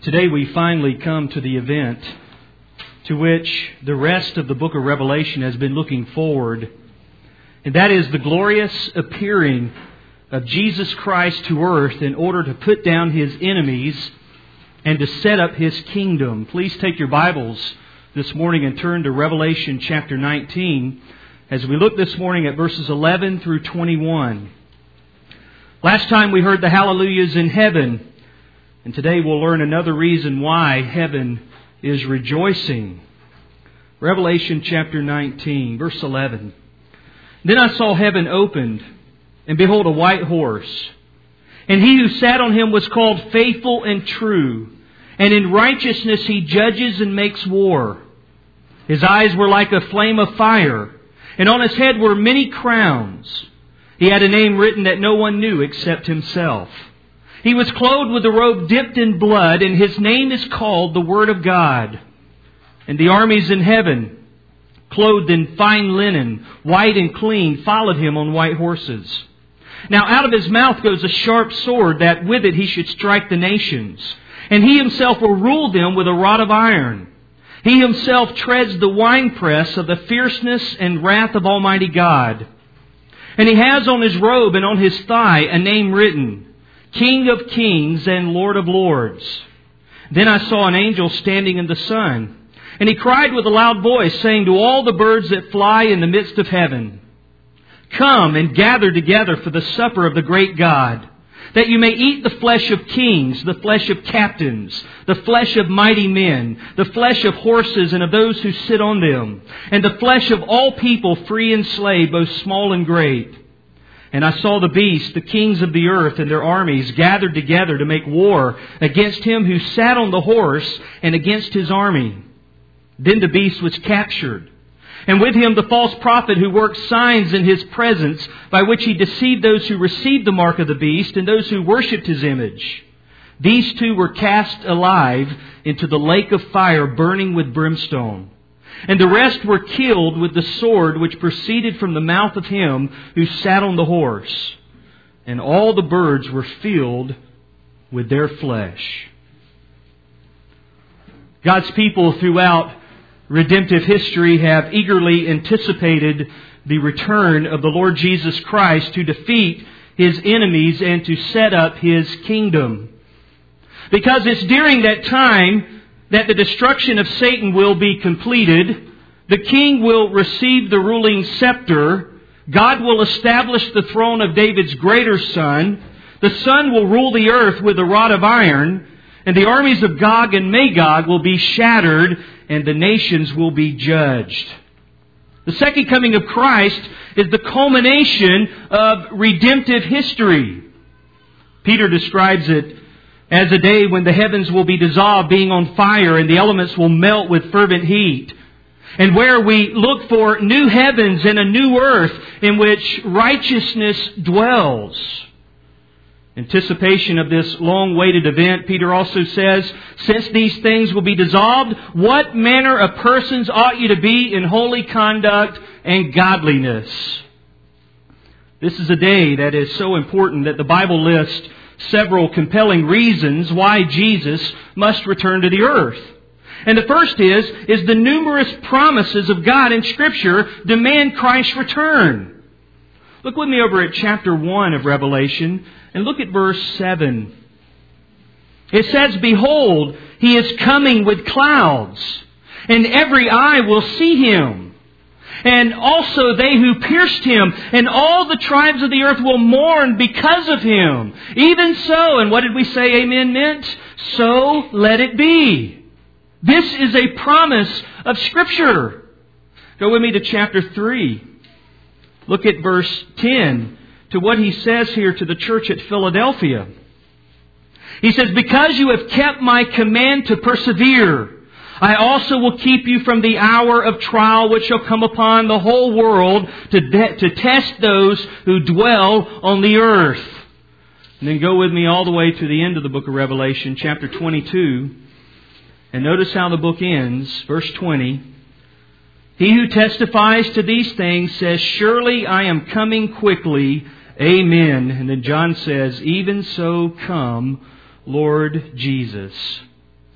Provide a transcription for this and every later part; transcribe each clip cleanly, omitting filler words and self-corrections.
Today we finally come to the event to which the rest of the book of Revelation has been looking forward, and that is the glorious appearing of Jesus Christ to earth in order to put down His enemies and to set up His kingdom. Please take your Bibles this morning and turn to Revelation chapter 19 as we look this morning at verses 11 through 21. Last time we heard the hallelujahs in heaven, and today we'll learn another reason why heaven is rejoicing. Revelation chapter 19, verse 11. Then I saw heaven opened, and behold, a white horse. And he who sat on him was called Faithful and True, and in righteousness he judges and makes war. His eyes were like a flame of fire, and on his head were many crowns. He had a name written that no one knew except himself. He was clothed with a robe dipped in blood, and his name is called the Word of God. And the armies in heaven, clothed in fine linen, white and clean, followed him on white horses. Now out of his mouth goes a sharp sword, that with it he should strike the nations. And he himself will rule them with a rod of iron. He himself treads the winepress of the fierceness and wrath of Almighty God. And he has on his robe and on his thigh a name written, King of Kings and Lord of Lords. Then I saw an angel standing in the sun, and he cried with a loud voice, saying to all the birds that fly in the midst of heaven, Come and gather together for the supper of the great God, that you may eat the flesh of kings, the flesh of captains, the flesh of mighty men, the flesh of horses and of those who sit on them, and the flesh of all people, free and slave, both small and great. And I saw the beast, the kings of the earth and their armies, gathered together to make war against him who sat on the horse and against his army. Then the beast was captured, and with him the false prophet who worked signs in his presence, by which he deceived those who received the mark of the beast and those who worshipped his image. These two were cast alive into the lake of fire burning with brimstone. And the rest were killed with the sword which proceeded from the mouth of him who sat on the horse. And all the birds were filled with their flesh. God's people throughout redemptive history have eagerly anticipated the return of the Lord Jesus Christ to defeat His enemies and to set up His kingdom. Because it's during that time that the destruction of Satan will be completed, the king will receive the ruling scepter, God will establish the throne of David's greater son, the Son will rule the earth with a rod of iron, and the armies of Gog and Magog will be shattered, and the nations will be judged. The second coming of Christ is the culmination of redemptive history. Peter describes it as a day when the heavens will be dissolved, being on fire, and the elements will melt with fervent heat. And where we look for new heavens and a new earth in which righteousness dwells. Anticipation of this long-awaited event, Peter also says, since these things will be dissolved, what manner of persons ought you to be in holy conduct and godliness? This is a day that is so important that the Bible lists several compelling reasons why Jesus must return to the earth. And the first is the numerous promises of God in Scripture demand Christ's return. Look with me over at chapter 1 of Revelation and look at verse 7. It says, Behold, He is coming with clouds, and every eye will see Him. And also they who pierced Him, and all the tribes of the earth will mourn because of Him. Even so, and what did we say amen meant? So let it be. This is a promise of Scripture. Go with me to chapter 3. Look at verse 10 to what he says here to the church at Philadelphia. He says, Because you have kept my command to persevere, I also will keep you from the hour of trial which shall come upon the whole world to test those who dwell on the earth. And then go with me all the way to the end of the book of Revelation, chapter 22. And notice how the book ends, verse 20. He who testifies to these things says, Surely I am coming quickly. Amen. And then John says, Even so come, Lord Jesus.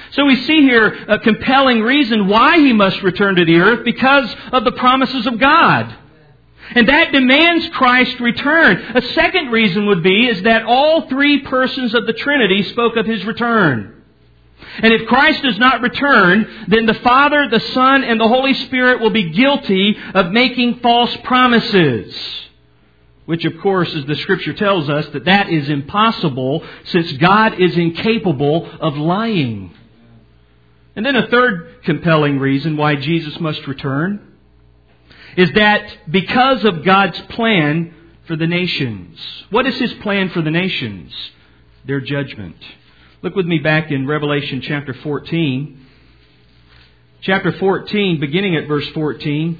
So we see here a compelling reason why He must return to the earth, because of the promises of God. And that demands Christ's return. A second reason would be is that all three persons of the Trinity spoke of His return. And if Christ does not return, then the Father, the Son, and the Holy Spirit will be guilty of making false promises. Which, of course, as the Scripture tells us, that is impossible, since God is incapable of lying. And then a third compelling reason why Jesus must return is that because of God's plan for the nations. What is His plan for the nations? Their judgment. Look with me back in Revelation chapter 14. Chapter 14, beginning at verse 14.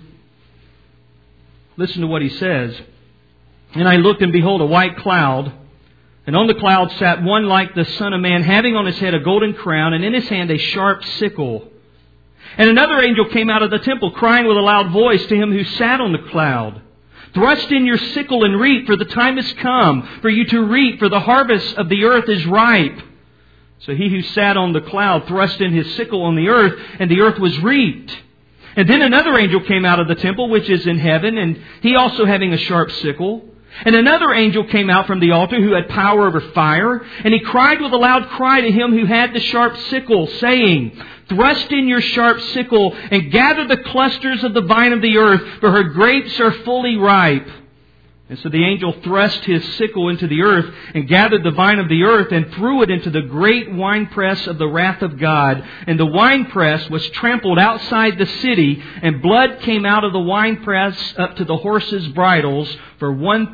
Listen to what He says. And I looked, and behold, a white cloud. And on the cloud sat one like the Son of Man, having on his head a golden crown, and in his hand a sharp sickle. And another angel came out of the temple, crying with a loud voice to him who sat on the cloud, Thrust in your sickle and reap, for the time is come for you to reap, for the harvest of the earth is ripe. So he who sat on the cloud thrust in his sickle on the earth, and the earth was reaped. And then another angel came out of the temple which is in heaven, and he also having a sharp sickle. And another angel came out from the altar who had power over fire, and he cried with a loud cry to him who had the sharp sickle, saying, Thrust in your sharp sickle and gather the clusters of the vine of the earth, for her grapes are fully ripe. And so the angel thrust his sickle into the earth and gathered the vine of the earth and threw it into the great winepress of the wrath of God. And the winepress was trampled outside the city, and blood came out of the winepress up to the horses' bridles for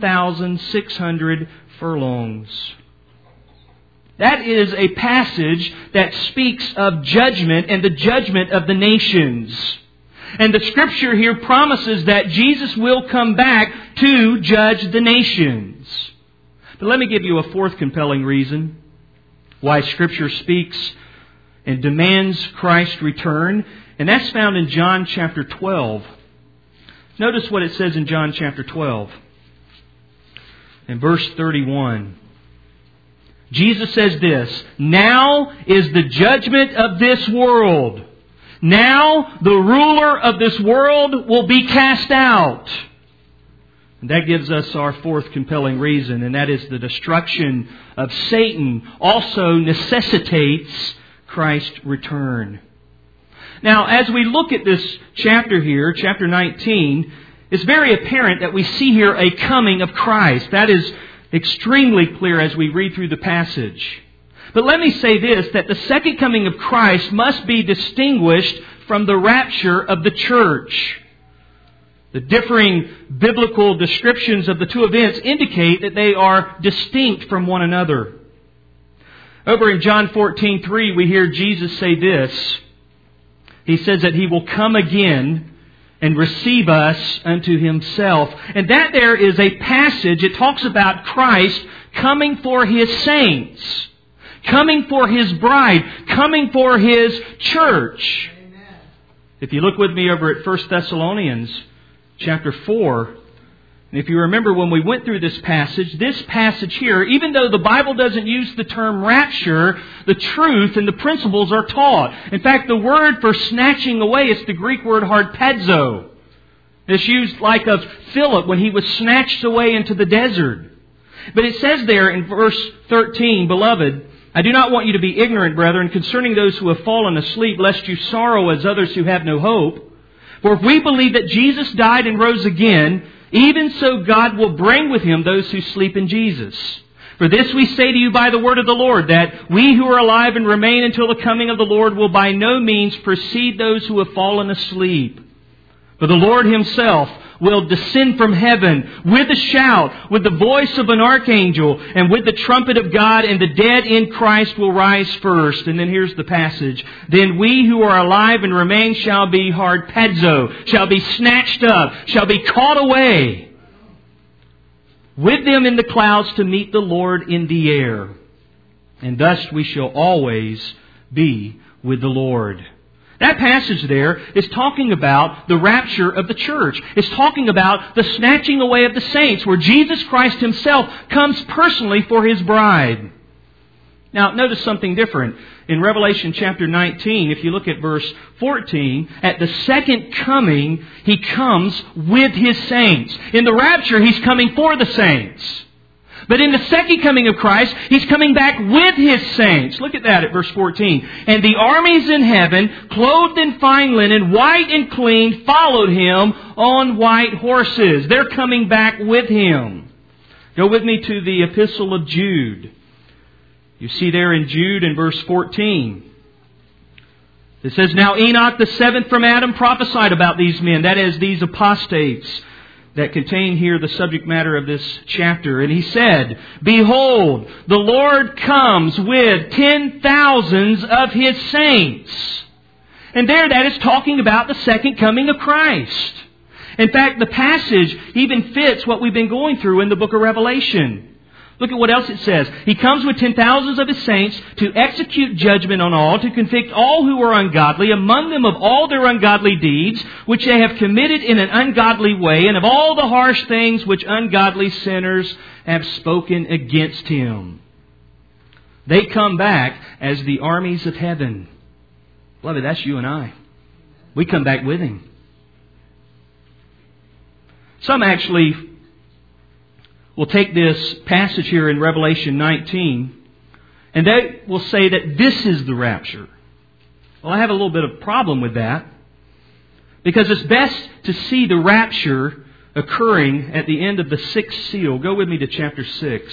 1,600 furlongs. That is a passage that speaks of judgment and the judgment of the nations. And the Scripture here promises that Jesus will come back to judge the nations. But let me give you a fourth compelling reason why Scripture speaks and demands Christ's return. And that's found in John chapter 12. Notice what it says in John chapter 12. In verse 31. Jesus says this, Now is the judgment of this world. Now the ruler of this world will be cast out. And that gives us our fourth compelling reason, and that is the destruction of Satan also necessitates Christ's return. Now, as we look at this chapter here, chapter 19, it's very apparent that we see here a coming of Christ. That is extremely clear as we read through the passage. But let me say this, that the second coming of Christ must be distinguished from the rapture of the church. The differing biblical descriptions of the two events indicate that they are distinct from one another. Over in John 14:3, we hear Jesus say this. He says that He will come again and receive us unto Himself. And that there is a passage, it talks about Christ coming for His saints, coming for His bride, coming for His church. Amen. If you look with me over at 1 Thessalonians chapter 4, and if you remember when we went through this passage here, even though the Bible doesn't use the term rapture, the truth and the principles are taught. In fact, the word for snatching away is the Greek word harpazo. It's used like of Philip when he was snatched away into the desert. But it says there in verse 13, Beloved, I do not want you to be ignorant, brethren, concerning those who have fallen asleep, lest you sorrow as others who have no hope. For if we believe that Jesus died and rose again, even so God will bring with Him those who sleep in Jesus. For this we say to you by the word of the Lord, that we who are alive and remain until the coming of the Lord will by no means precede those who have fallen asleep. For the Lord Himself will descend from heaven with a shout, with the voice of an archangel, and with the trumpet of God, and the dead in Christ will rise first. And then here's the passage. Then we who are alive and remain shall be harpazo, shall be snatched up, shall be caught away with them in the clouds to meet the Lord in the air. And thus we shall always be with the Lord. That passage there is talking about the rapture of the church. It's talking about the snatching away of the saints, where Jesus Christ Himself comes personally for His bride. Now, notice something different. In Revelation chapter 19, if you look at verse 14, at the second coming, He comes with His saints. In the rapture, He's coming for the saints. But in the second coming of Christ, He's coming back with His saints. Look at that at verse 14. And the armies in heaven, clothed in fine linen, white and clean, followed Him on white horses. They're coming back with Him. Go with me to the Epistle of Jude. You see there in Jude in verse 14. It says, Now Enoch, the seventh from Adam, prophesied about these men, that is, these apostates that contain here the subject matter of this chapter. And he said, Behold, the Lord comes with 10,000s of His saints. And there that is talking about the second coming of Christ. In fact, the passage even fits what we've been going through in the book of Revelation. Look at what else it says. He comes with 10,000s of His saints to execute judgment on all, to convict all who are ungodly, among them of all their ungodly deeds, which they have committed in an ungodly way, and of all the harsh things which ungodly sinners have spoken against Him. They come back as the armies of heaven. Beloved, that's you and I. We come back with Him. Some actually will take this passage here in Revelation 19 and they will say that this is the rapture. Well, I have a little bit of problem with that because it's best to see the rapture occurring at the end of the sixth seal. Go with me to chapter 6.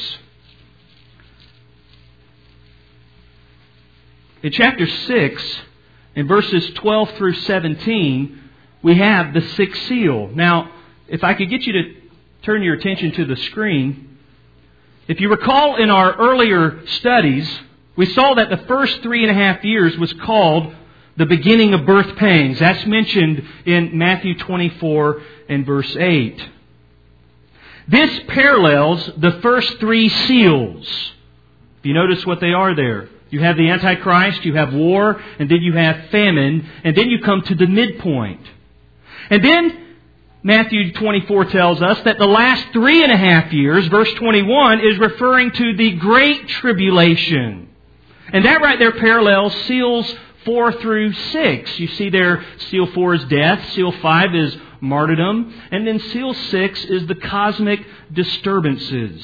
In chapter 6, in verses 12 through 17, we have the sixth seal. Now, if I could get you to turn your attention to the screen. If you recall in our earlier studies, we saw that the first 3.5 years was called the beginning of birth pangs. That's mentioned in Matthew 24 and verse 8. This parallels the first 3 seals. If you notice what they are there. You have the Antichrist, you have war, and then you have famine, and then you come to the midpoint. And then Matthew 24 tells us that the last 3.5 years, verse 21, is referring to the Great Tribulation. And that right there parallels seals 4 through 6. You see there, seal 4 is death, seal 5 is martyrdom, and then seal 6 is the cosmic disturbances.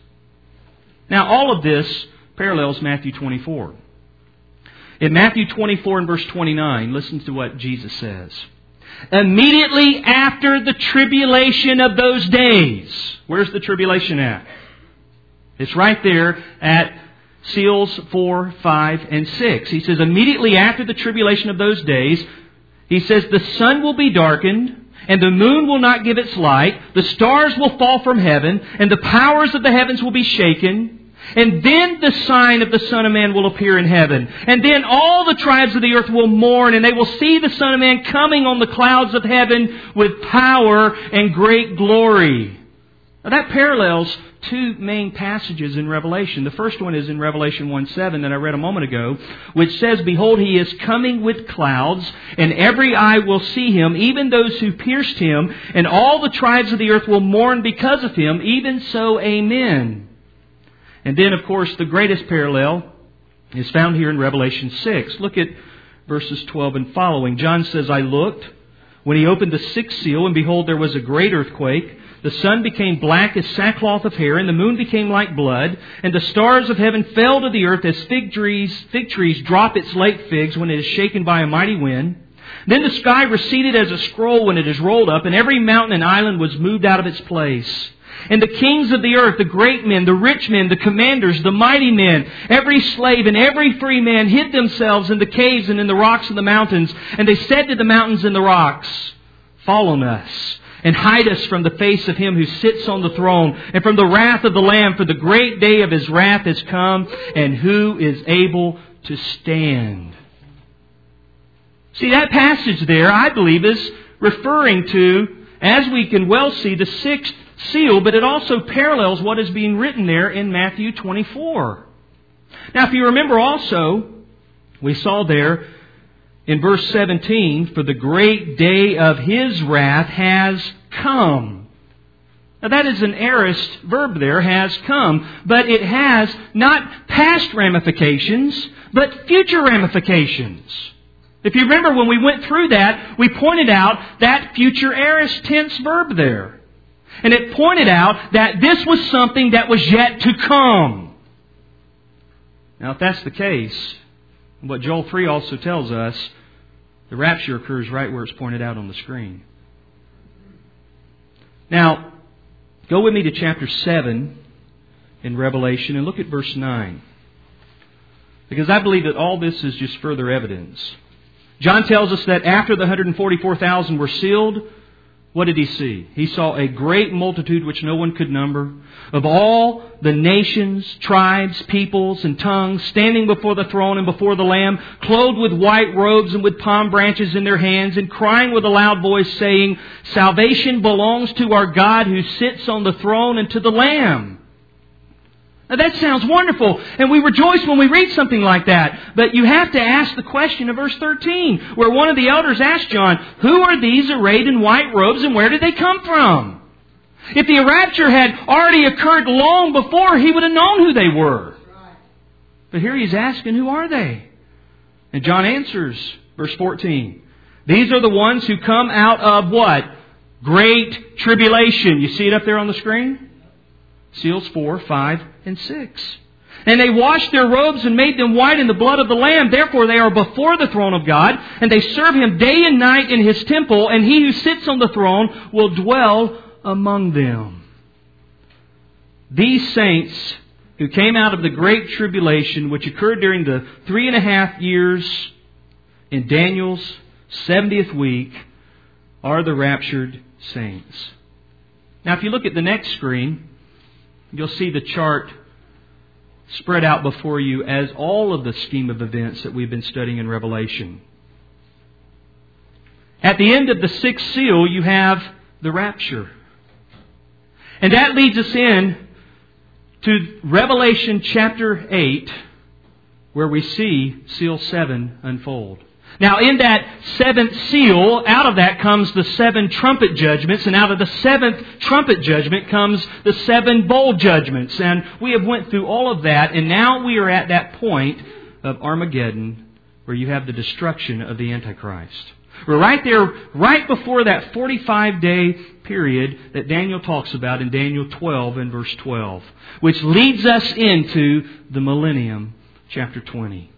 Now, all of this parallels Matthew 24. In Matthew 24 and verse 29, listen to what Jesus says. Immediately after the tribulation of those days. Where's the tribulation at? It's right there at seals 4, 5, and 6. He says, immediately after the tribulation of those days, He says, the sun will be darkened, and the moon will not give its light, the stars will fall from heaven, and the powers of the heavens will be shaken. And then the sign of the Son of Man will appear in heaven. And then all the tribes of the earth will mourn, and they will see the Son of Man coming on the clouds of heaven with power and great glory. Now that parallels 2 main passages in Revelation. The first one is in Revelation 1:7 that I read a moment ago, which says, Behold, He is coming with clouds, and every eye will see Him, even those who pierced Him, and all the tribes of the earth will mourn because of Him. Even so, amen. And then, of course, the greatest parallel is found here in Revelation 6. Look at verses 12 and following. John says, I looked when He opened the 6th seal, and behold, there was a great earthquake. The sun became black as sackcloth of hair, and the moon became like blood, and the stars of heaven fell to the earth as fig trees drop its late figs when it is shaken by a mighty wind. Then the sky receded as a scroll when it is rolled up, and every mountain and island was moved out of its place. And the kings of the earth, the great men, the rich men, the commanders, the mighty men, every slave and every free man hid themselves in the caves and in the rocks of the mountains. And they said to the mountains and the rocks, Fall on us, and hide us from the face of Him who sits on the throne, and from the wrath of the Lamb, for the great day of His wrath has come, and who is able to stand? See, that passage there, I believe, is referring to, as we can well see, the 6th seal, but it also parallels what is being written there in Matthew 24. Now, if you remember also, we saw there in verse 17, For the great day of His wrath has come. Now, Now that is an aorist verb there, has come, but it has not past ramifications, but future ramifications. If you remember when we went through that, we pointed out that future aorist tense verb there. And it pointed out that this was something that was yet to come. Now if that's the case, what Joel 3 also tells us, the rapture occurs right where it's pointed out on the screen. Now, go with me to chapter 7 in Revelation and look at verse 9. Because I believe that all this is just further evidence. John tells us that after the 144,000 were sealed, what did he see? He saw a great multitude which no one could number, of all the nations, tribes, peoples, and tongues, standing before the throne and before the Lamb, clothed with white robes and with palm branches in their hands, and crying with a loud voice, saying, "Salvation belongs to our God who sits on the throne and to the Lamb." Now that sounds wonderful, and we rejoice when we read something like that. But you have to ask the question of verse 13, where one of the elders asked John, "Who are these arrayed in white robes, and where did they come from?" If the rapture had already occurred long before, he would have known who they were. But here he's asking, who are they? And John answers, verse 14, "These are the ones who come out of" what? Great tribulation. You see it up there on the screen? Seals 4, 5, and 6. "And they washed their robes and made them white in the blood of the Lamb. Therefore they are before the throne of God, and they serve Him day and night in His temple, and He who sits on the throne will dwell among them." These saints who came out of the great tribulation, which occurred during the 3.5 years in Daniel's 70th week, are the raptured saints. Now if you look at the next screen, you'll see the chart spread out before you as all of the scheme of events that we've been studying in Revelation. At the end of the 6th seal, you have the rapture. And that leads us in to Revelation chapter 8, where we see seal 7 unfold. Now in that 7th seal, out of that comes the 7 trumpet judgments, and out of the 7th trumpet judgment comes the 7 bowl judgments. And we have went through all of that, and now we are at that point of Armageddon, where you have the destruction of the Antichrist. We're right there, right before that 45-day period that Daniel talks about in Daniel 12 and verse 12, which leads us into the millennium, chapter 20.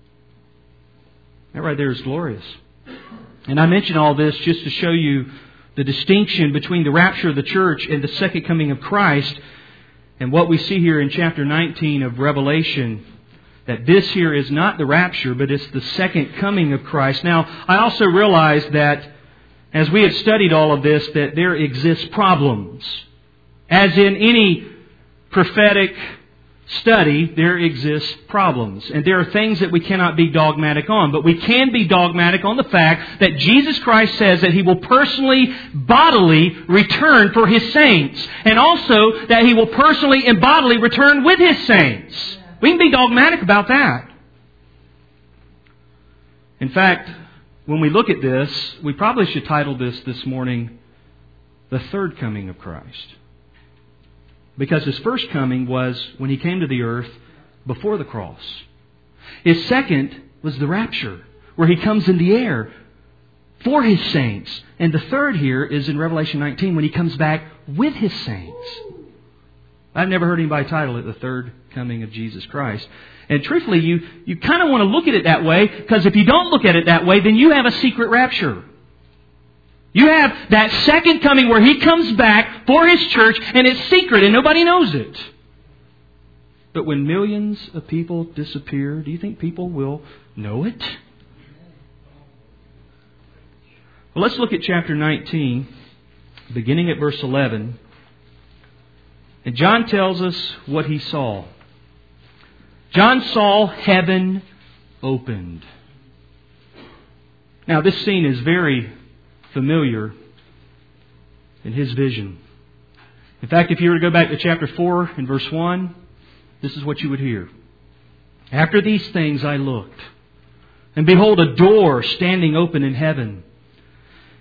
That right there is glorious. And I mention all this just to show you the distinction between the rapture of the church and the second coming of Christ, and what we see here in chapter 19 of Revelation, that this here is not the rapture, but it's the second coming of Christ. Now, I also realize that as we have studied all of this, that there exist problems. As in any prophetic study, there exist problems. And there are things that we cannot be dogmatic on. But we can be dogmatic on the fact that Jesus Christ says that He will personally, bodily return for His saints. And also that He will personally and bodily return with His saints. We can be dogmatic about that. In fact, when we look at this, we probably should title this morning, "The Third Coming of Christ." Because His first coming was when He came to the earth before the cross. His second was the rapture, where He comes in the air for His saints. And the third here is in Revelation 19, when He comes back with His saints. I've never heard anybody title it "The Third Coming of Jesus Christ." And truthfully, you kind of want to look at it that way, because if you don't look at it that way, then you have a secret rapture. You have that second coming where He comes back for His church, and it's secret and nobody knows it. But when millions of people disappear, do you think people will know it? Well, let's look at chapter 19, beginning at verse 11. And John tells us what he saw. John saw heaven opened. Now, this scene is very familiar in his vision. In fact, if you were to go back to chapter 4 and verse 1, this is what you would hear. "After these things I looked, and behold, a door standing open in heaven.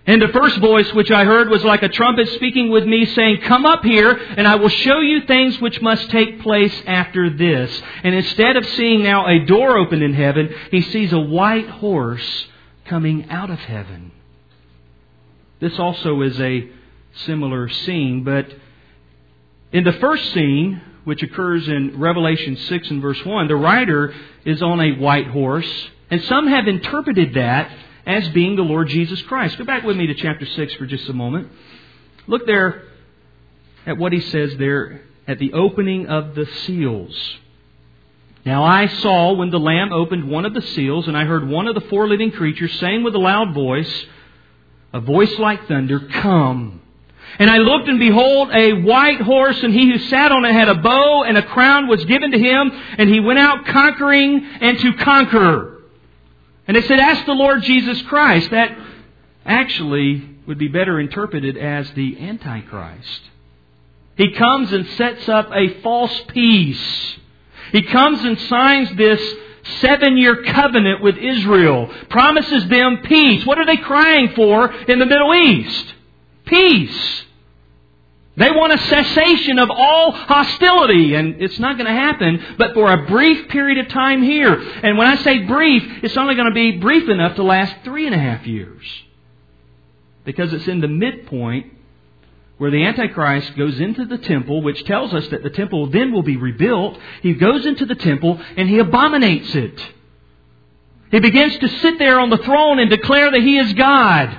And the first voice which I heard was like a trumpet speaking with me, saying, Come up here, and I will show you things which must take place after this. And instead of seeing now a door open in heaven, he sees a white horse coming out of heaven. This also is a similar scene, but in the first scene, which occurs in Revelation 6 and verse 1, the rider is on a white horse, and some have interpreted that as being the Lord Jesus Christ. Go back with me to chapter 6 for just a moment. Look there at what he says there at the opening of the seals. Now I saw when the Lamb opened one of the seals, and I heard one of the four living creatures saying with a loud voice, a voice like thunder, Come. And I looked, and behold, a white horse, and he who sat on it had a bow, and a crown was given to him, and he went out conquering and to conquer. And it said, Ask the Lord Jesus Christ. That actually would be better interpreted as the Antichrist. He comes and sets up a false peace. He comes and signs this 7-year covenant with Israel. Promises them peace. What are they crying for in the Middle East? Peace. They want a cessation of all hostility, and it's not going to happen, but for a brief period of time here. And when I say brief, it's only going to be brief enough to last 3.5 years. Because it's in the midpoint where the Antichrist goes into the temple, which tells us that the temple then will be rebuilt. He goes into the temple and he abominates it. He begins to sit there on the throne and declare that he is God.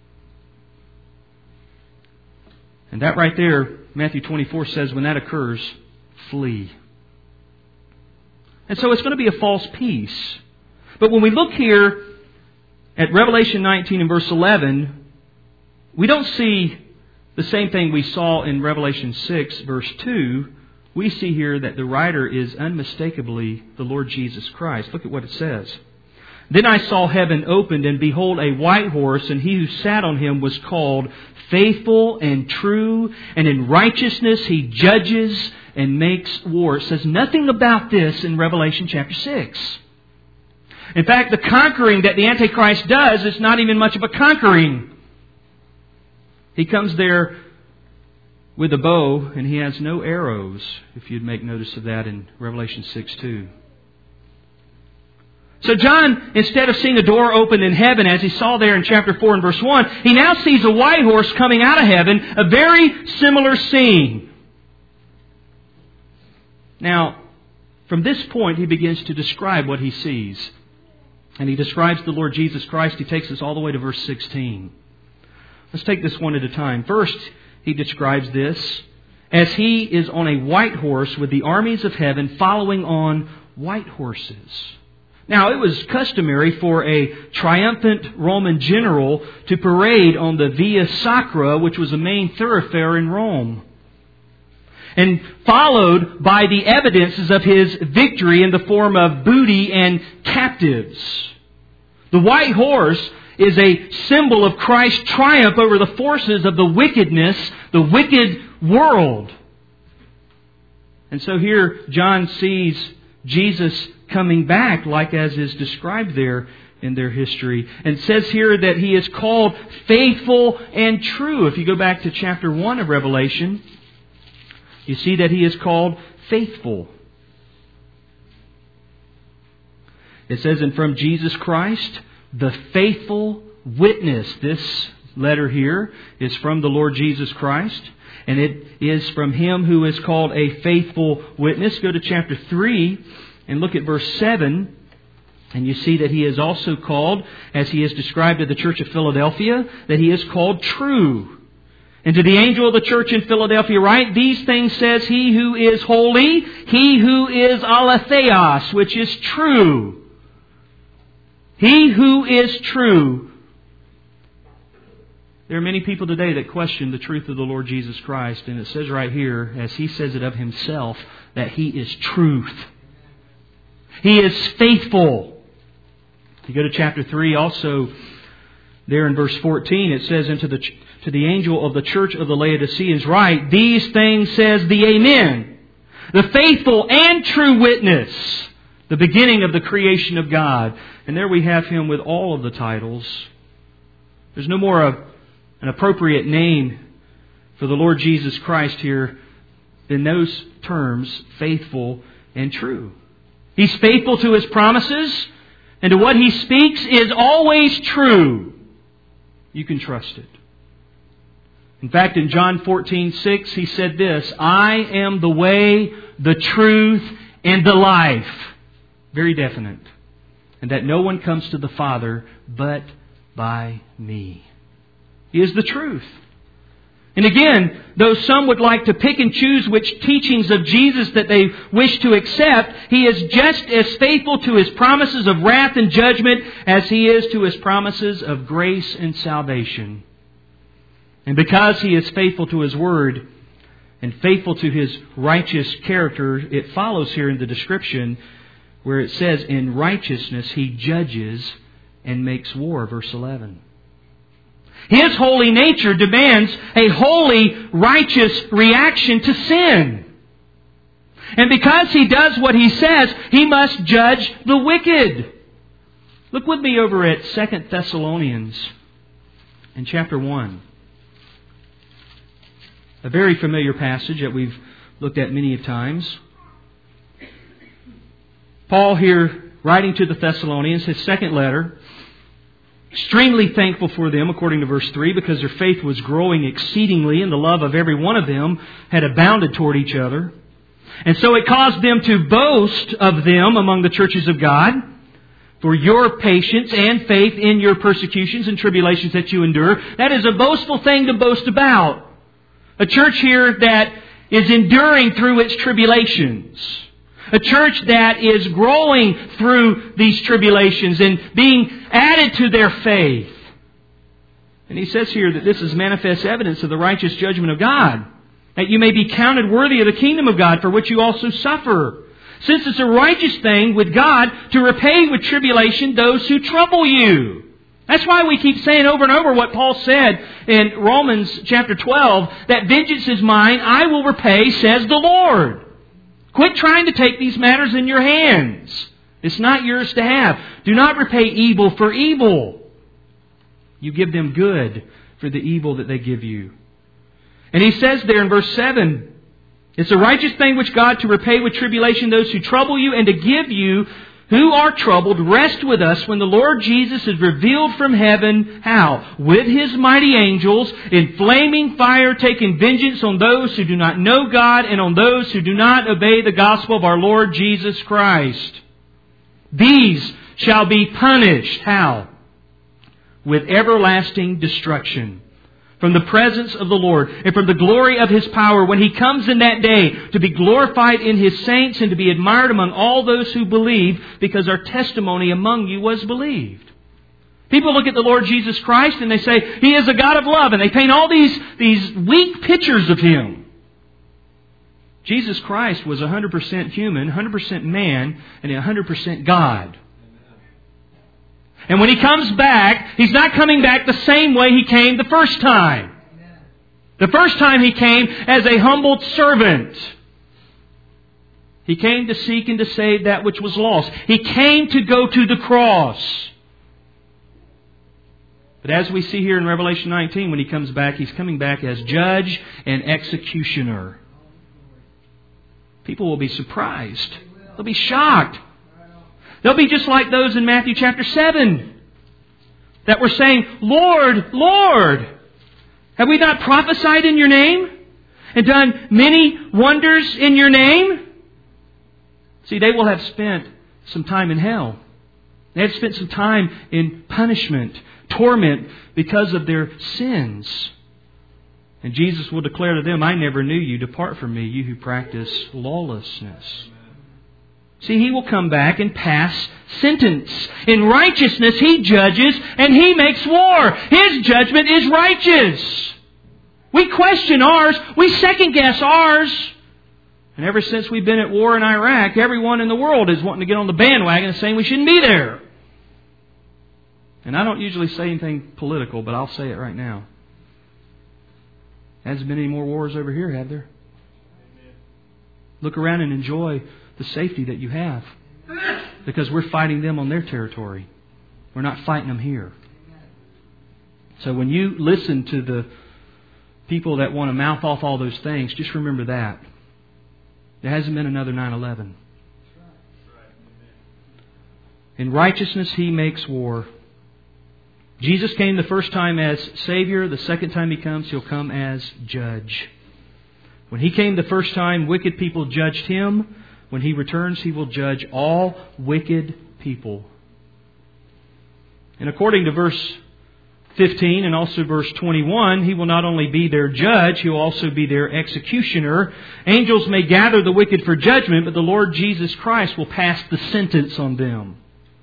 And that right there, Matthew 24 says, when that occurs, flee. And so it's going to be a false peace. But when we look here at Revelation 19 and verse 11, we don't see the same thing we saw in Revelation 6 verse 2. We see here that the rider is unmistakably the Lord Jesus Christ. Look at what it says. Then I saw heaven opened, and behold, a white horse, and he who sat on him was called Faithful and True, and in righteousness he judges and makes war. It says nothing about this in Revelation chapter 6. In fact, the conquering that the Antichrist does is not even much of a conquering. He comes there with a bow, and he has no arrows, if you'd make notice of that in Revelation 6:2. So John, instead of seeing a door open in heaven, as he saw there in chapter 4 and verse 1, he now sees a white horse coming out of heaven, a very similar scene. Now, from this point, he begins to describe what he sees. And he describes the Lord Jesus Christ. He takes us all the way to verse 16. Let's take this one at a time. First, he describes this as he is on a white horse with the armies of heaven following on white horses. Now, it was customary for a triumphant Roman general to parade on the Via Sacra, which was a main thoroughfare in Rome, and followed by the evidences of his victory in the form of booty and captives. The white horse is a symbol of Christ's triumph over the forces of the wickedness, the wicked world. And so here John sees Jesus coming back, like as is described there in their history. And it says here that he is called faithful and true. If you go back to chapter 1 of Revelation, you see that he is called faithful. It says, and from Jesus Christ, the faithful witness. This letter here is from the Lord Jesus Christ, and it is from Him who is called a faithful witness. Go to chapter 3 and look at verse 7, and you see that he is also called, as he is described to the church of Philadelphia, that he is called true. And to the angel of the church in Philadelphia write, these things says he who is holy, he who is aletheos, which is true. He who is true. There are many people today that question the truth of the Lord Jesus Christ. And it says right here, as He says it of Himself, that He is truth. He is faithful. If you go to chapter 3 also, there in verse 14, it says, and to the angel of the church of the Laodiceans write, these things says the Amen, the faithful and true witness, the beginning of the creation of God. And there we have Him with all of the titles. There's no more an appropriate name for the Lord Jesus Christ here, in those terms, faithful and true. He's faithful to His promises, and to what He speaks is always true. You can trust it. In fact, in John 14:6, He said this, I am the way, the truth, and the life. Very definite. And that no one comes to the Father but by me. He is the truth. And again, though some would like to pick and choose which teachings of Jesus that they wish to accept, He is just as faithful to His promises of wrath and judgment as He is to His promises of grace and salvation. And because He is faithful to His Word and faithful to His righteous character, it follows here in the description where it says, in righteousness He judges and makes war, verse 11. His holy nature demands a holy, righteous reaction to sin. And because He does what He says, He must judge the wicked. Look with me over at 2 Thessalonians in chapter 1. A very familiar passage that we've looked at many times. Paul here, writing to the Thessalonians, his second letter, extremely thankful for them, according to verse 3, because their faith was growing exceedingly and the love of every one of them had abounded toward each other. And so it caused them to boast of them among the churches of God for your patience and faith in your persecutions and tribulations that you endure. That is a boastful thing to boast about. A church here that is enduring through its tribulations. A church that is growing through these tribulations and being added to their faith. And he says here that this is manifest evidence of the righteous judgment of God, that you may be counted worthy of the kingdom of God, for which you also suffer. Since it's a righteous thing with God to repay with tribulation those who trouble you. That's why we keep saying over and over what Paul said in Romans chapter 12, that vengeance is mine, I will repay, says the Lord. Quit trying to take these matters in your hands. It's not yours to have. Do not repay evil for evil. You give them good for the evil that they give you. And he says there in verse 7, it's a righteous thing which God to repay with tribulation those who trouble you, and to give you who are troubled rest with us when the Lord Jesus is revealed from heaven. How? With His mighty angels in flaming fire, taking vengeance on those who do not know God and on those who do not obey the gospel of our Lord Jesus Christ. These shall be punished. How? With everlasting destruction from the presence of the Lord and from the glory of His power when He comes in that day to be glorified in His saints and to be admired among all those who believe, because our testimony among you was believed. People look at the Lord Jesus Christ and they say, He is a God of love, and they paint all these weak pictures of Him. Jesus Christ was 100% human, 100% man, and 100% God. And when He comes back, He's not coming back the same way He came the first time. The first time He came as a humbled servant. He came to seek and to save that which was lost. He came to go to the cross. But as we see here in Revelation 19, when He comes back, He's coming back as judge and executioner. People will be surprised. They'll be shocked. They'll be just like those in Matthew chapter 7 that were saying, Lord, Lord, have we not prophesied in Your name and done many wonders in Your name? See, they will have spent some time in hell. They have spent some time in punishment, torment because of their sins. And Jesus will declare to them, I never knew you. Depart from me, you who practice lawlessness. See, He will come back and pass sentence. In righteousness He judges and He makes war. His judgment is righteous. We question ours. We second guess ours. And ever since we've been at war in Iraq, everyone in the world is wanting to get on the bandwagon and saying we shouldn't be there. And I don't usually say anything political, but I'll say it right now. Hasn't been any more wars over here, have there? Look around and enjoy the safety that you have, because we're fighting them on their territory. We're not fighting them here. So when you listen to the people that want to mouth off all those things, just remember that. There hasn't been another 9/11. In righteousness He makes war. Jesus came the first time as Savior. The second time He comes, He'll come as Judge. When He came the first time, wicked people judged Him. When He returns, He will judge all wicked people. And according to verse 15 and also verse 21, He will not only be their judge, He will also be their executioner. Angels may gather the wicked for judgment, but the Lord Jesus Christ will pass the sentence on them.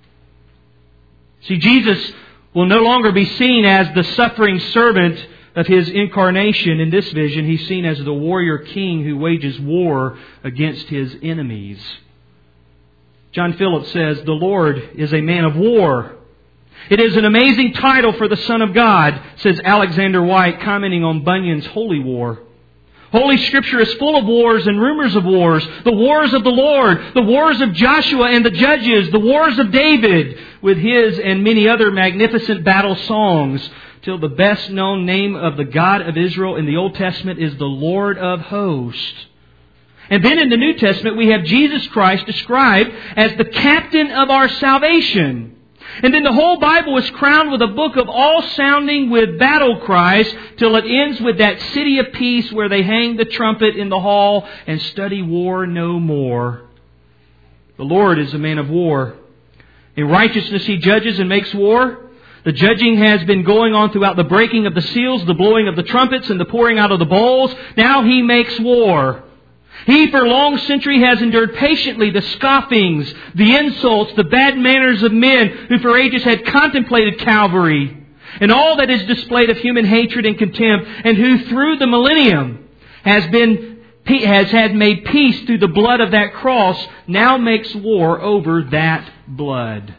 See, Jesus will no longer be seen as the suffering servant of His incarnation in this vision. He's seen as the warrior king who wages war against His enemies. John Phillips says, "The Lord is a man of war." It is an amazing title for the Son of God, says Alexander White, commenting on Bunyan's Holy War. Holy Scripture is full of wars and rumors of wars. The wars of the Lord, the wars of Joshua and the judges, the wars of David, with his and many other magnificent battle songs, till the best known name of the God of Israel in the Old Testament is the Lord of hosts. And then in the New Testament we have Jesus Christ described as the captain of our salvation. And then the whole Bible is crowned with a book of all sounding with battle cries till it ends with that city of peace where they hang the trumpet in the hall and study war no more. The Lord is a man of war. In righteousness He judges and makes war. The judging has been going on throughout the breaking of the seals, the blowing of the trumpets, and the pouring out of the bowls. Now He makes war. He for long century has endured patiently the scoffings, the insults, the bad manners of men who for ages had contemplated Calvary, and all that is displayed of human hatred and contempt, and who through the millennium has had made peace through the blood of that cross, now makes war over that blood.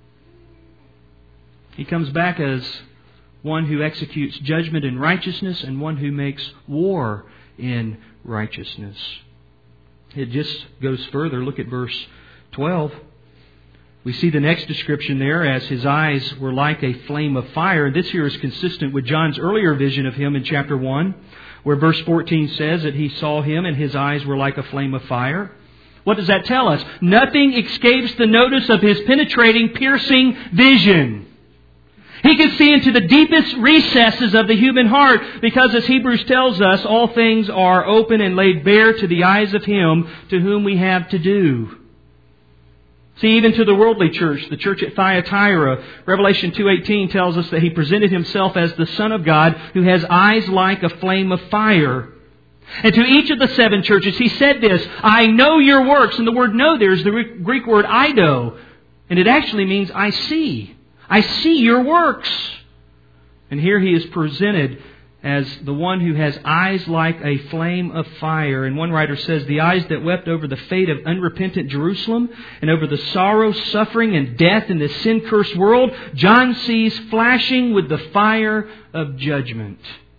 He comes back as one who executes judgment in righteousness and one who makes war in righteousness. It just goes further. Look at verse 12. We see the next description there as His eyes were like a flame of fire. This here is consistent with John's earlier vision of Him in chapter 1, where verse 14 says that he saw Him and His eyes were like a flame of fire. What does that tell us? Nothing escapes the notice of His penetrating, piercing vision. He can see into the deepest recesses of the human heart because, as Hebrews tells us, all things are open and laid bare to the eyes of Him to whom we have to do. See, even to the worldly church, the church at Thyatira, Revelation 2:18 tells us that He presented Himself as the Son of God who has eyes like a flame of fire. And to each of the 7 churches He said this, "I know your works." And the word know there is the Greek word eido. And it actually means I see. I see your works. And here He is presented as the one who has eyes like a flame of fire. And one writer says, the eyes that wept over the fate of unrepentant Jerusalem and over the sorrow, suffering, and death in this sin-cursed world, John sees flashing with the fire of judgment.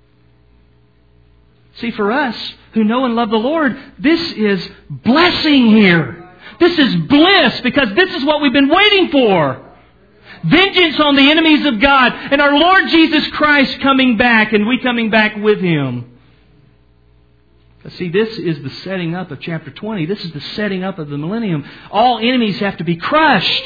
See, for us who know and love the Lord, this is blessing here. This is bliss because this is what we've been waiting for. Vengeance on the enemies of God and our Lord Jesus Christ coming back and we coming back with Him. See, this is the setting up of chapter 20. This is the setting up of the millennium. All enemies have to be crushed.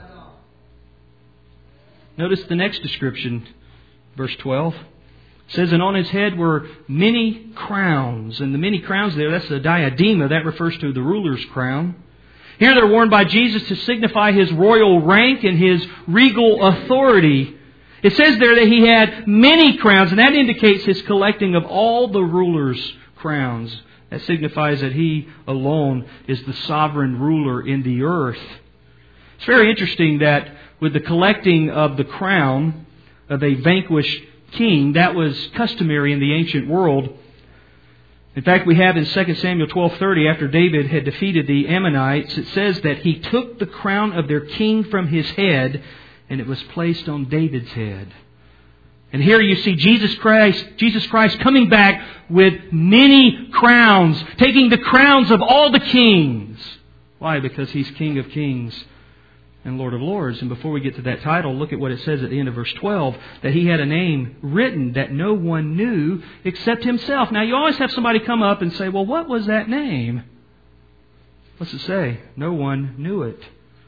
Notice the next description, verse 12. It says, and on His head were many crowns. And the many crowns there, that's the diadema. That refers to the ruler's crown. Here they're worn by Jesus to signify His royal rank and His regal authority. It says there that He had many crowns, and that indicates His collecting of all the rulers' crowns. That signifies that He alone is the sovereign ruler in the earth. It's very interesting that with the collecting of the crown of a vanquished king, that was customary in the ancient world. In fact, we have in 2 Samuel 12:30, after David had defeated the Ammonites, it says that he took the crown of their king from his head, and it was placed on David's head. And here you see Jesus Christ coming back with many crowns, taking the crowns of all the kings. Why? Because He's King of Kings and Lord of Lords. And before we get to that title, look at what it says at the end of verse 12, that He had a name written that no one knew except Himself. Now, you always have somebody come up and say, well, what was that name? What's it say? No one knew it.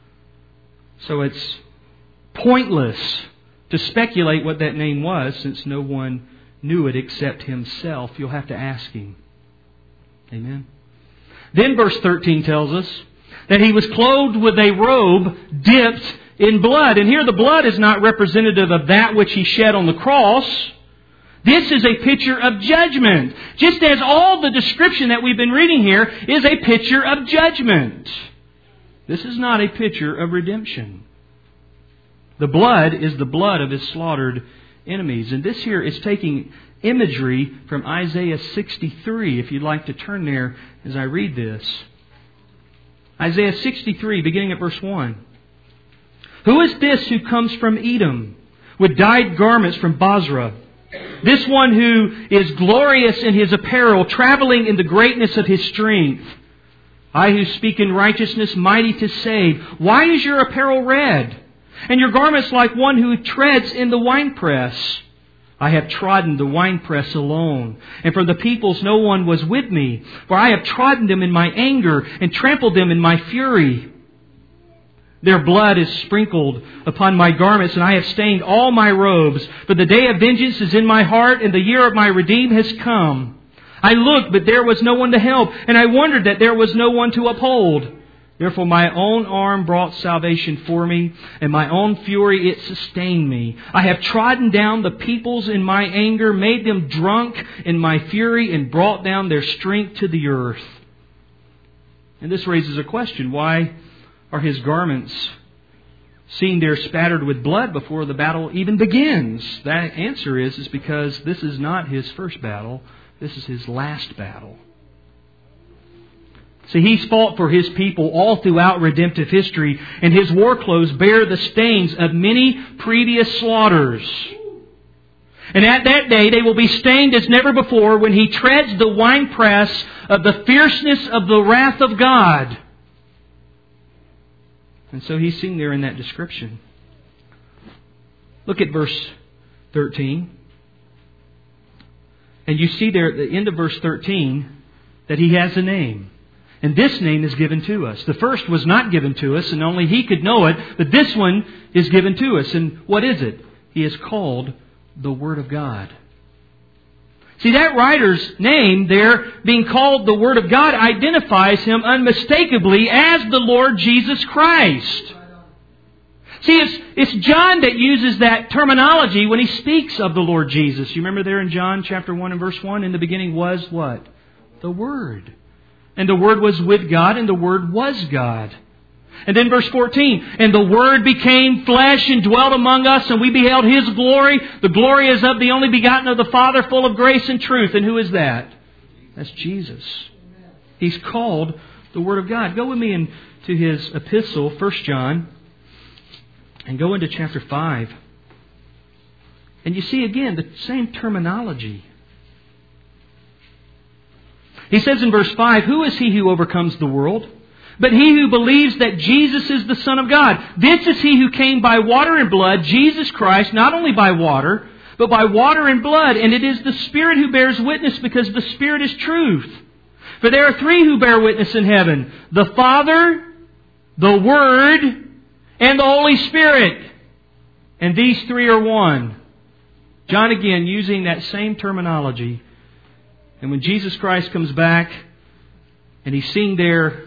So it's pointless to speculate what that name was, since no one knew it except Himself. You'll have to ask Him. Amen. Then verse 13 tells us that He was clothed with a robe dipped in blood. And here the blood is not representative of that which He shed on the cross. This is a picture of judgment. Just as all the description that we've been reading here is a picture of judgment. This is not a picture of redemption. The blood is the blood of His slaughtered enemies. And this here is taking imagery from Isaiah 63, if you'd like to turn there as I read this. Isaiah 63, beginning at verse 1. Who is this who comes from Edom with dyed garments from Basra? This one who is glorious in his apparel, traveling in the greatness of his strength. I who speak in righteousness, mighty to save. Why is your apparel red, and your garments like one who treads in the winepress? I have trodden the winepress alone, and from the peoples no one was with me. For I have trodden them in my anger, and trampled them in my fury. Their blood is sprinkled upon my garments, and I have stained all my robes. For the day of vengeance is in my heart, and the year of my redeem has come. I looked, but there was no one to help, and I wondered that there was no one to uphold. Therefore my own arm brought salvation for me, and my own fury it sustained me. I have trodden down the peoples in my anger, made them drunk in my fury, and brought down their strength to the earth. And this raises a question. Why are His garments seen there spattered with blood before the battle even begins? That answer is because this is not His first battle. This is His last battle. See, He's fought for His people all throughout redemptive history, and His war clothes bear the stains of many previous slaughters. And at that day they will be stained as never before when He treads the winepress of the fierceness of the wrath of God. And so He's seen there in that description. Look at verse 13. And you see there at the end of verse 13 that He has a name. And this name is given to us. The first was not given to us, and only He could know it. But this one is given to us. And what is it? He is called the Word of God. See, that writer's name there, being called the Word of God, identifies Him unmistakably as the Lord Jesus Christ. See, it's John that uses that terminology when he speaks of the Lord Jesus. You remember there in John chapter 1 and verse 1, in the beginning was what? The Word. And the Word was with God, and the Word was God. And then verse 14, and the Word became flesh and dwelt among us, and we beheld His glory. The glory is of the only begotten of the Father, full of grace and truth. And who is that? That's Jesus. He's called the Word of God. Go with me into his epistle, 1 John, and go into chapter 5. And you see again the same terminology. He says in verse 5, who is he who overcomes the world? But he who believes that Jesus is the Son of God. This is He who came by water and blood, Jesus Christ, not only by water, but by water and blood. And it is the Spirit who bears witness, because the Spirit is truth. For there are three who bear witness in heaven: the Father, the Word, and the Holy Spirit. And these three are one. John again using that same terminology. And when Jesus Christ comes back, and He's seen there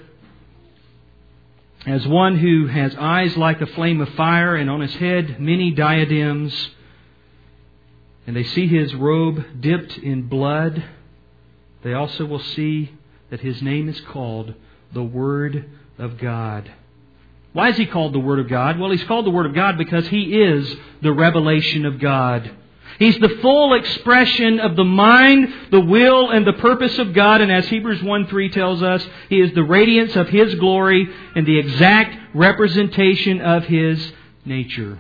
as one who has eyes like a flame of fire, and on His head many diadems, and they see His robe dipped in blood, they also will see that His name is called the Word of God. Why is He called the Word of God? Well, He's called the Word of God because He is the revelation of God. He's the full expression of the mind, the will, and the purpose of God. And as Hebrews 1:3 tells us, He is the radiance of His glory and the exact representation of His nature.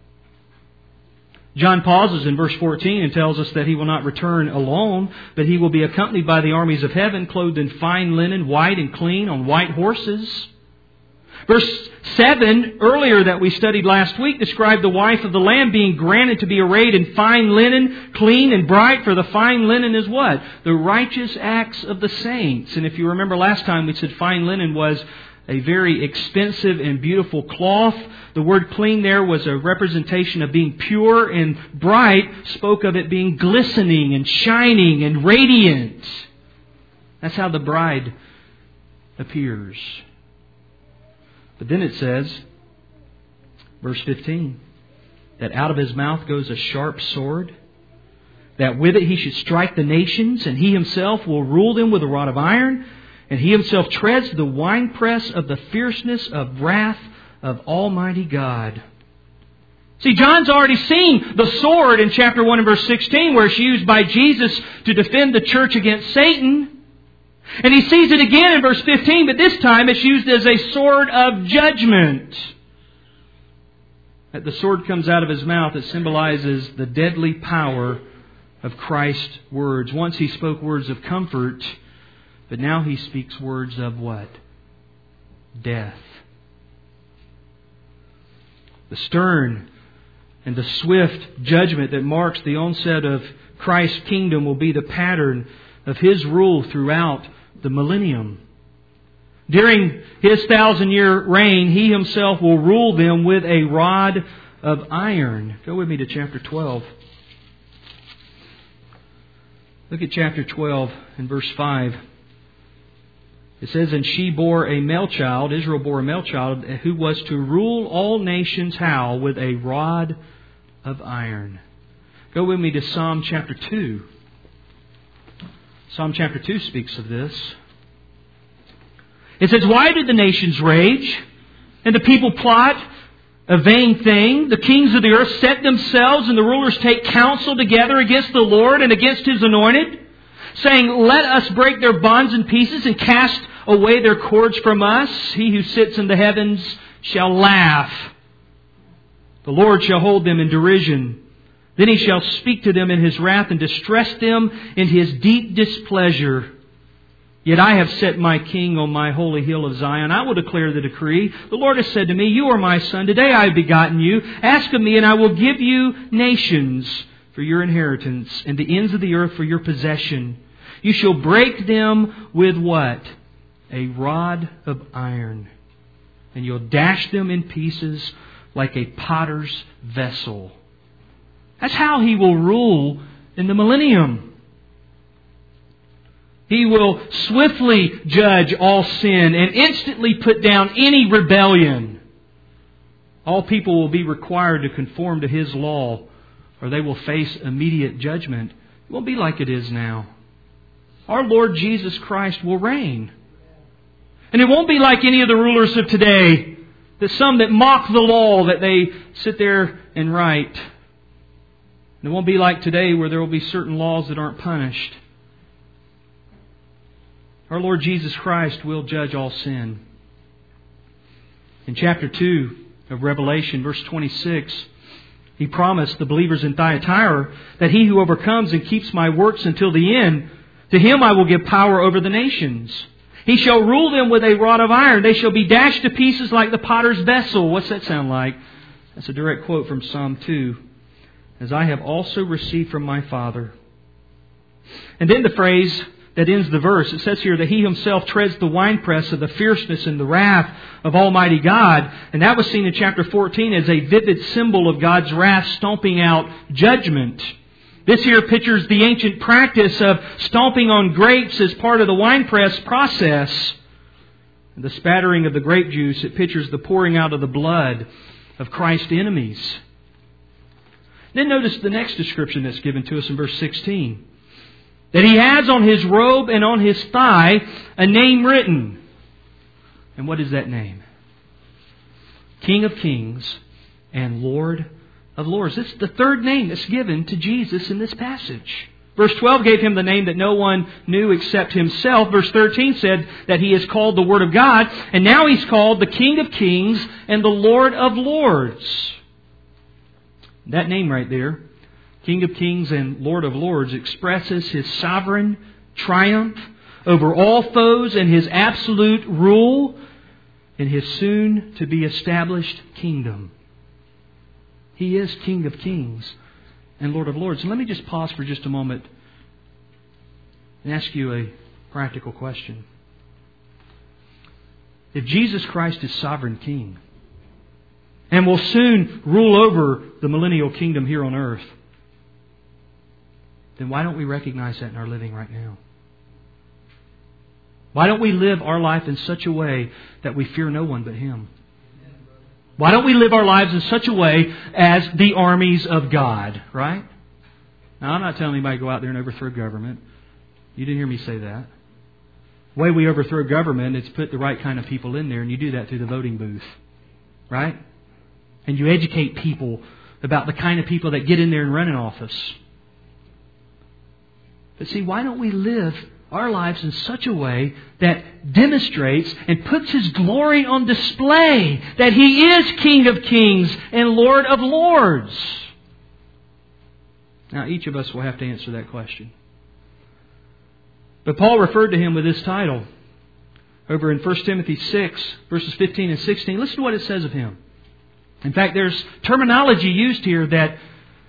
John pauses in verse 14 and tells us that He will not return alone, but He will be accompanied by the armies of heaven, clothed in fine linen, white and clean, on white horses. Verse 7, earlier that we studied last week, described the wife of the Lamb being granted to be arrayed in fine linen, clean and bright, for the fine linen is what? The righteous acts of the saints. And if you remember last time, we said fine linen was a very expensive and beautiful cloth. The word clean there was a representation of being pure, and bright spoke of it being glistening and shining and radiant. That's how the bride appears. But then it says, verse 15, that out of his mouth goes a sharp sword, that with it he should strike the nations, and he himself will rule them with a rod of iron, and he himself treads the winepress of the fierceness of wrath of Almighty God. See, John's already seen the sword in chapter 1 and verse 16, where it's used by Jesus to defend the church against Satan. And he sees it again in verse 15, but this time it's used as a sword of judgment. That the sword comes out of his mouth, it symbolizes the deadly power of Christ's words. Once he spoke words of comfort, but now he speaks words of what? Death. The stern and the swift judgment that marks the onset of Christ's kingdom will be the pattern of His rule throughout the millennium. During His 1,000-year reign, He Himself will rule them with a rod of iron. Go with me to chapter 12. Look at chapter 12 and verse 5. It says, and she bore a male child, Israel bore a male child, who was to rule all nations, how? With a rod of iron. Go with me to Psalm chapter 2. Psalm chapter 2 speaks of this. It says, why did the nations rage, and the people plot a vain thing? The kings of the earth set themselves, and the rulers take counsel together against the Lord and against His anointed, saying, let us break their bonds in pieces and cast away their cords from us. He who sits in the heavens shall laugh. The Lord shall hold them in derision. Then He shall speak to them in His wrath and distress them in His deep displeasure. Yet I have set my King on my holy hill of Zion. I will declare the decree. The Lord has said to me, you are my son. Today I have begotten you. Ask of me, and I will give you nations for your inheritance, and the ends of the earth for your possession. You shall break them with what? A rod of iron. And you'll dash them in pieces like a potter's vessel. That's how He will rule in the millennium. He will swiftly judge all sin and instantly put down any rebellion. All people will be required to conform to His law, or they will face immediate judgment. It won't be like it is now. Our Lord Jesus Christ will reign. And it won't be like any of the rulers of today, that some that mock the law, that they sit there and write. And it won't be like today, where there will be certain laws that aren't punished. Our Lord Jesus Christ will judge all sin. In chapter 2 of Revelation, verse 26, He promised the believers in Thyatira that he who overcomes and keeps my works until the end, to him I will give power over the nations. He shall rule them with a rod of iron. They shall be dashed to pieces like the potter's vessel. What's that sound like? That's a direct quote from Psalm 2. As I have also received from my Father. And then the phrase that ends the verse, it says here that He Himself treads the winepress of the fierceness and the wrath of Almighty God. And that was seen in chapter 14 as a vivid symbol of God's wrath stomping out judgment. This here pictures the ancient practice of stomping on grapes as part of the winepress process. And the spattering of the grape juice, it pictures the pouring out of the blood of Christ's enemies. Then notice the next description that's given to us in verse 16. That He has on His robe and on His thigh a name written. And what is that name? King of Kings and Lord of Lords. This is the third name that's given to Jesus in this passage. Verse 12 gave Him the name that no one knew except Himself. Verse 13 said that He is called the Word of God. And now He's called the King of Kings and the Lord of Lords. That name right there, King of Kings and Lord of Lords, expresses His sovereign triumph over all foes and His absolute rule. in His soon-to-be established kingdom. He is King of kings and Lord of lords. And let me just pause for just a moment and ask you a practical question. If Jesus Christ is sovereign King and will soon rule over the millennial kingdom here on earth, then why don't we recognize that in our living right now? Why don't we live our life in such a way that we fear no one but Him? Why don't we live our lives in such a way as the armies of God, right? Now, I'm not telling anybody to go out there and overthrow government. You didn't hear me say that. The way we overthrow government is put the right kind of people in there, and you do that through the voting booth, right? And you educate people about the kind of people that get in there and run an office. But see, why don't we live our lives in such a way that demonstrates and puts His glory on display, that He is King of kings and Lord of lords? Now, each of us will have to answer that question. But Paul referred to Him with this title over in 1 Timothy 6, verses 15 and 16. Listen to what it says of Him. In fact, there's terminology used here that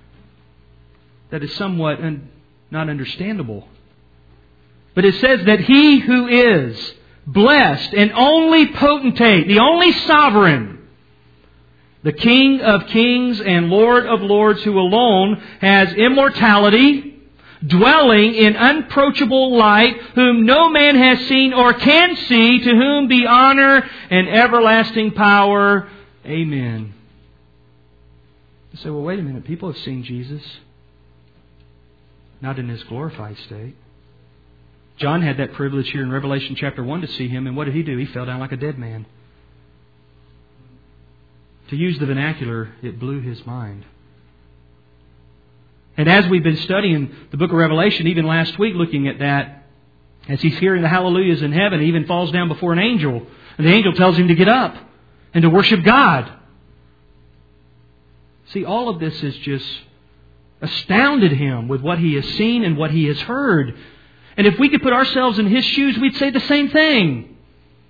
is somewhat not understandable. But it says that He who is blessed and only potentate, the only sovereign, the King of kings and Lord of lords, who alone has immortality, dwelling in unapproachable light, whom no man has seen or can see, to whom be honor and everlasting power. Amen. You say, well, wait a minute. People have seen Jesus. Not in His glorified state. John had that privilege here in Revelation chapter 1 to see Him. And what did he do? He fell down like a dead man. To use the vernacular, it blew his mind. And as we've been studying the book of Revelation, even last week looking at that, as he's hearing the hallelujahs in heaven, he even falls down before an angel. And the angel tells him to get up and to worship God. See, all of this has just astounded him with what he has seen and what he has heard. And if we could put ourselves in his shoes, we'd say the same thing.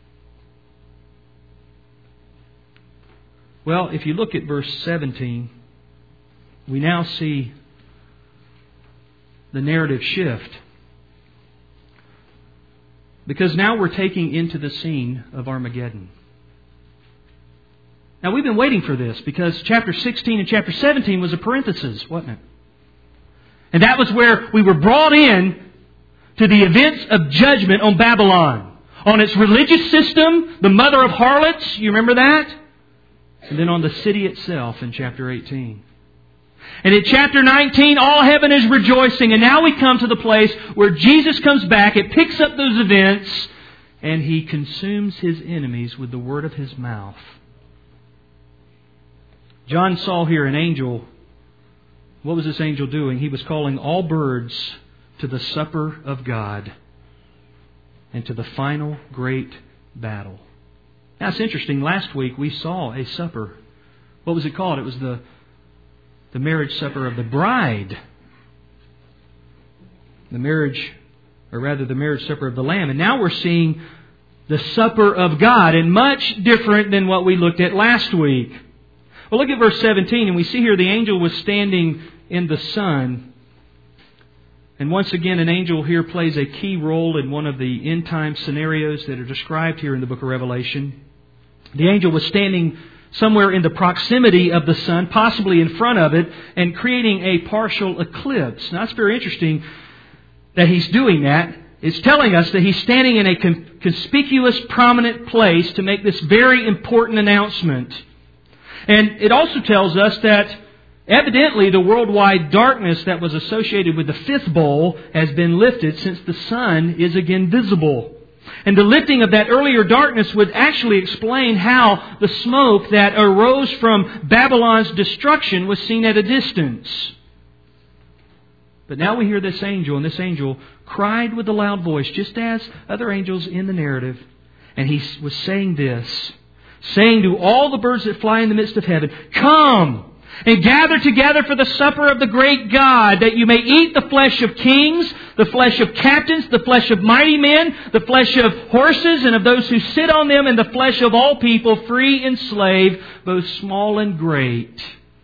Well, if you look at verse 17, we now see the narrative shift. Because now we're taking into the scene of Armageddon. Now we've been waiting for this because chapter 16 and chapter 17 was a parenthesis, wasn't it? And that was where we were brought in to the events of judgment on Babylon. On its religious system, the mother of harlots, you remember that? And then on the city itself in chapter 18. And in chapter 19, all heaven is rejoicing. And now we come to the place where Jesus comes back. It picks up those events. And He consumes His enemies with the word of His mouth. John saw here an angel. What was this angel doing? He was calling all birds to the supper of God. And to the final great battle. Now it's interesting. Last week we saw a supper. What was it called? It was the marriage supper of the bride. The marriage supper of the Lamb. And now we're seeing the supper of God. And much different than what we looked at last week. Well, look at verse 17. And we see here the angel was standing in the sun. And once again, an angel here plays a key role in one of the end time scenarios that are described here in the book of Revelation. The angel was standing somewhere in the proximity of the sun, possibly in front of it, and creating a partial eclipse. Now, it's very interesting that he's doing that. It's telling us that he's standing in a conspicuous, prominent place to make this very important announcement. And it also tells us that evidently the worldwide darkness that was associated with the fifth bowl has been lifted since the sun is again visible. And the lifting of that earlier darkness would actually explain how the smoke that arose from Babylon's destruction was seen at a distance. But now we hear this angel, and this angel cried with a loud voice, just as other angels in the narrative. And he was saying this, saying to all the birds that fly in the midst of heaven, "Come! And gather together for the supper of the great God, that you may eat the flesh of kings, the flesh of captains, the flesh of mighty men, the flesh of horses and of those who sit on them, and the flesh of all people, free and slave, both small and great.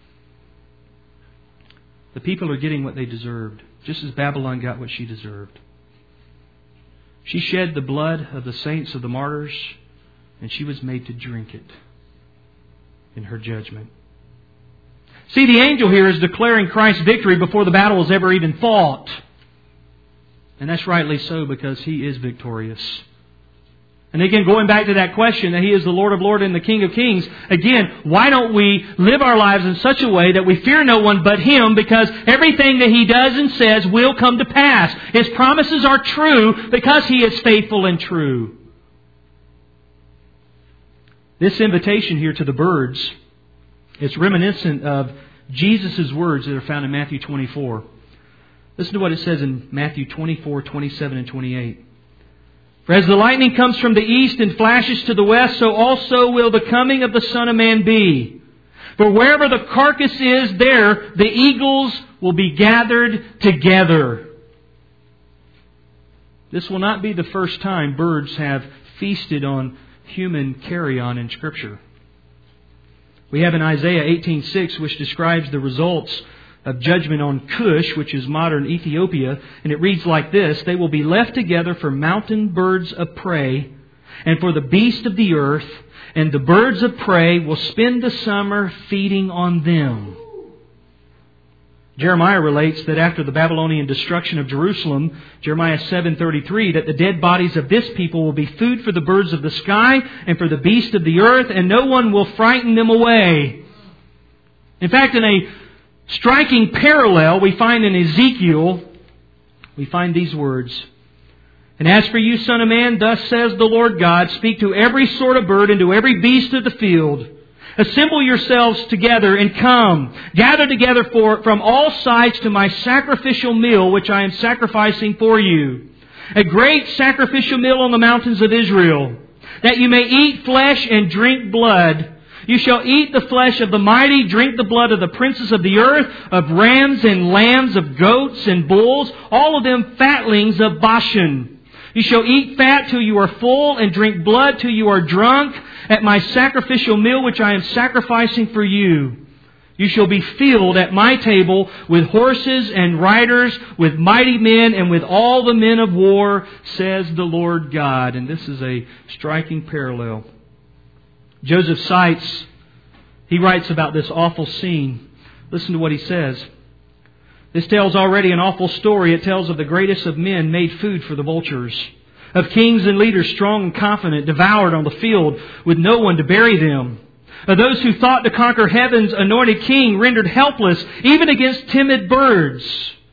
The people are getting what they deserved, just as Babylon got what she deserved. She shed the blood of the saints of the martyrs, and she was made to drink it in her judgment. See, the angel here is declaring Christ's victory before the battle was ever even fought. And that's rightly so, because He is victorious. And again, going back to that question that He is the Lord of Lords and the King of Kings, again, why don't we live our lives in such a way that we fear no one but Him, because everything that He does and says will come to pass. His promises are true because He is faithful and true. This invitation here to the birds, it's reminiscent of Jesus' words that are found in Matthew 24. Listen to what it says in Matthew 24, 27 and 28. For as the lightning comes from the east and flashes to the west, so also will the coming of the Son of Man be. For wherever the carcass is, there the eagles will be gathered together. This will not be the first time birds have feasted on human carrion in Scripture. We have in Isaiah 18:6, which describes the results of judgment on Cush, which is modern Ethiopia, and it reads like this: They will be left together for mountain birds of prey, and for the beast of the earth, and the birds of prey will spend the summer feeding on them. Jeremiah relates that after the Babylonian destruction of Jerusalem, Jeremiah 7:33, that the dead bodies of this people will be food for the birds of the sky and for the beast of the earth, and no one will frighten them away. In fact, in a striking parallel we find in Ezekiel, we find these words: And as for you, Son of Man, thus says the Lord God, speak to every sort of bird and to every beast of the field. Assemble yourselves together and come. Gather together from all sides to my sacrificial meal, which I am sacrificing for you. A great sacrificial meal on the mountains of Israel, that you may eat flesh and drink blood. You shall eat the flesh of the mighty, drink the blood of the princes of the earth, of rams and lambs, of goats and bulls, all of them fatlings of Bashan. You shall eat fat till you are full, and drink blood till you are drunk, at my sacrificial meal which I am sacrificing for you. You shall be filled at my table with horses and riders, with mighty men, and with all the men of war, says the Lord God. And this is a striking parallel. Joseph Seitz, he writes about this awful scene. Listen to what he says. This tells already an awful story. It tells of the greatest of men made food for the vultures, of kings and leaders strong and confident, devoured on the field with no one to bury them, of those who thought to conquer heaven's anointed king, rendered helpless even against timid birds,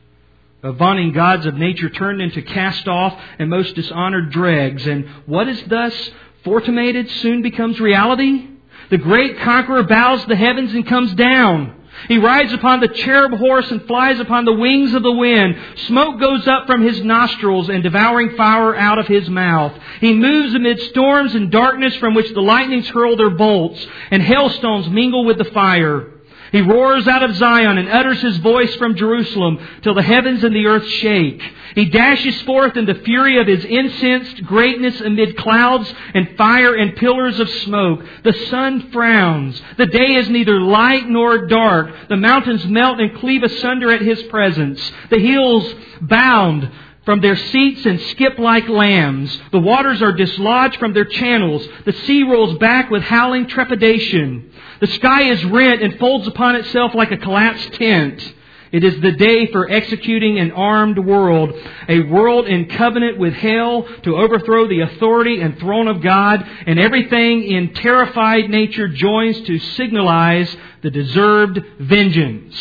of vaunting gods of nature turned into cast-off and most dishonored dregs. And what is thus fortimated soon becomes reality. The great conqueror bows the heavens and comes down. He rides upon the cherub horse and flies upon the wings of the wind. Smoke goes up from His nostrils and devouring fire out of His mouth. He moves amid storms and darkness from which the lightnings hurl their bolts and hailstones mingle with the fire. He roars out of Zion and utters His voice from Jerusalem till the heavens and the earth shake. He dashes forth in the fury of His incensed greatness amid clouds and fire and pillars of smoke. The sun frowns. The day is neither light nor dark. The mountains melt and cleave asunder at His presence. The hills bound from their seats and skip like lambs. The waters are dislodged from their channels. The sea rolls back with howling trepidation. The sky is rent and folds upon itself like a collapsed tent. It is the day for executing an armed world, a world in covenant with hell to overthrow the authority and throne of God, and everything in terrified nature joins to signalize the deserved vengeance.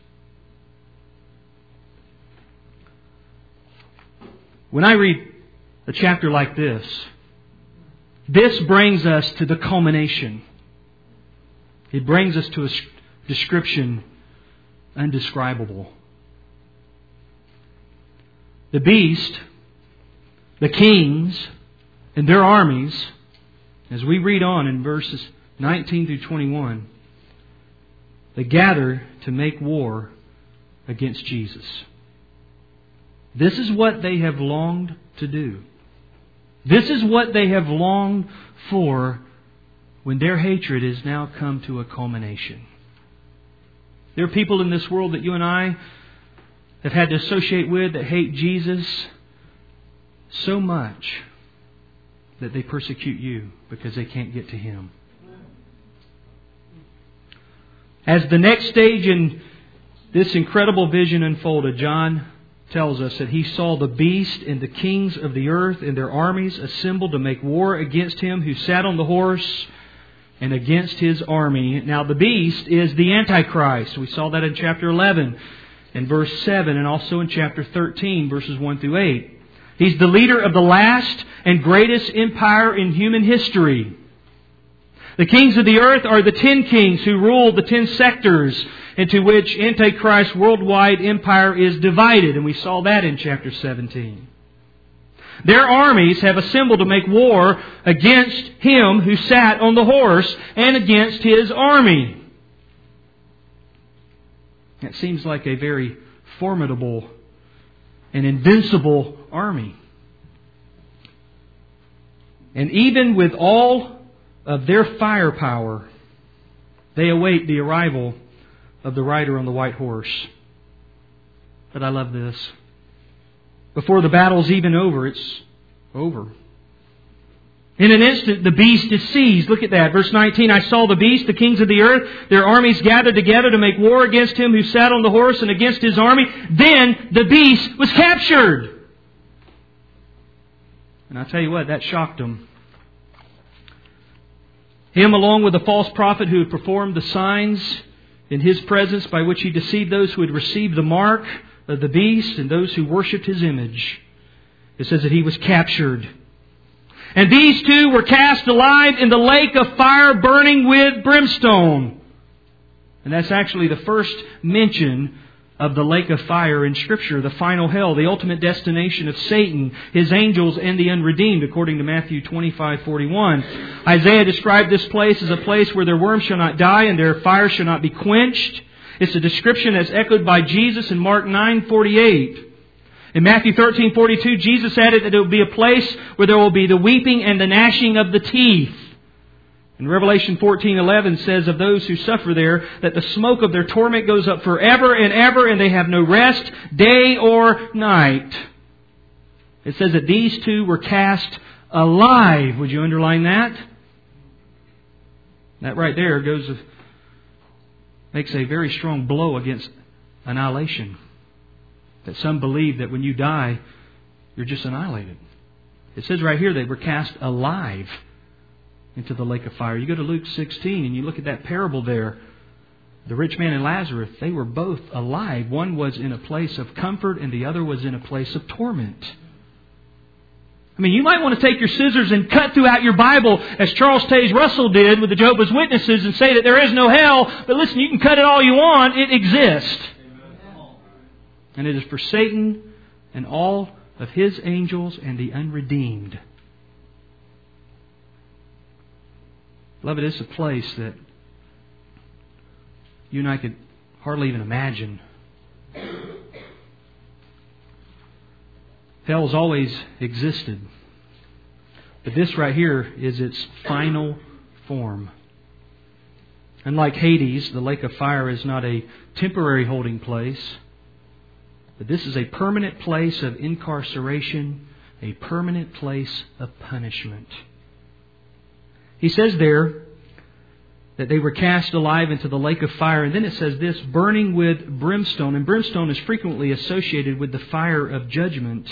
When I read a chapter like this brings us to the culmination. It brings us to a description undescribable. The beast, the kings, and their armies, as we read on in verses 19 through 21, They gather to make war against Jesus. This is what they have longed to do. This is what they have longed for when their hatred has now come to a culmination. There are people in this world that you and I have had to associate with that hate Jesus so much that they persecute you because they can't get to Him. As the next stage in this incredible vision unfolded, John tells us that he saw the beast and the kings of the earth and their armies assembled to make war against Him who sat on the horse and against His army. Now the beast is the Antichrist. We saw that in chapter 11 and verse 7, and also in chapter 13, verses 1 through 8. He's the leader of the last and greatest empire in human history. The kings of the earth are the 10 kings who rule the 10 sectors into which Antichrist's worldwide empire is divided. And we saw that in chapter 17. Their armies have assembled to make war against Him who sat on the horse and against His army. That seems like a very formidable and invincible army. And even with all of their firepower, they await the arrival of the rider on the white horse. But I love this. Before the battle's even over, it's over. In an instant, the beast is seized. Look at that. Verse 19, I saw the beast, the kings of the earth, their armies gathered together to make war against Him who sat on the horse and against His army. Then the beast was captured. And I tell you what, that shocked them. Him, along with the false prophet who had performed the signs in His presence by which he deceived those who had received the mark of the beast and those who worshipped His image. It says that he was captured. And these two were cast alive in the lake of fire burning with brimstone. And that's actually the first mention of the lake of fire in Scripture, the final hell, the ultimate destination of Satan, his angels, and the unredeemed, according to Matthew 25:41. Isaiah described this place as a place where their worms shall not die and their fire shall not be quenched. It's a description that's echoed by Jesus in Mark 9:48. In Matthew 13:42, Jesus added that it will be a place where there will be the weeping and the gnashing of the teeth. And Revelation 14:11 says of those who suffer there that the smoke of their torment goes up forever and ever, and they have no rest, day or night. It says that these two were cast alive. Would you underline that? That right there makes a very strong blow against annihilation. That some believe that when you die, you're just annihilated. It says right here they were cast alive into the lake of fire. You go to Luke 16 and you look at that parable there. The rich man and Lazarus, they were both alive. One was in a place of comfort and the other was in a place of torment. I mean, you might want to take your scissors and cut throughout your Bible as Charles Taze Russell did with the Jehovah's Witnesses and say that there is no hell. But listen, you can cut it all you want. It exists. And it is for Satan and all of his angels and the unredeemed. Beloved, it's a place that you and I could hardly even imagine. Hell's always existed. But this right here is its final form. Unlike Hades, the lake of fire is not a temporary holding place. But this is a permanent place of incarceration, a permanent place of punishment. He says there that they were cast alive into the lake of fire. And then it says this, burning with brimstone. And brimstone is frequently associated with the fire of judgment.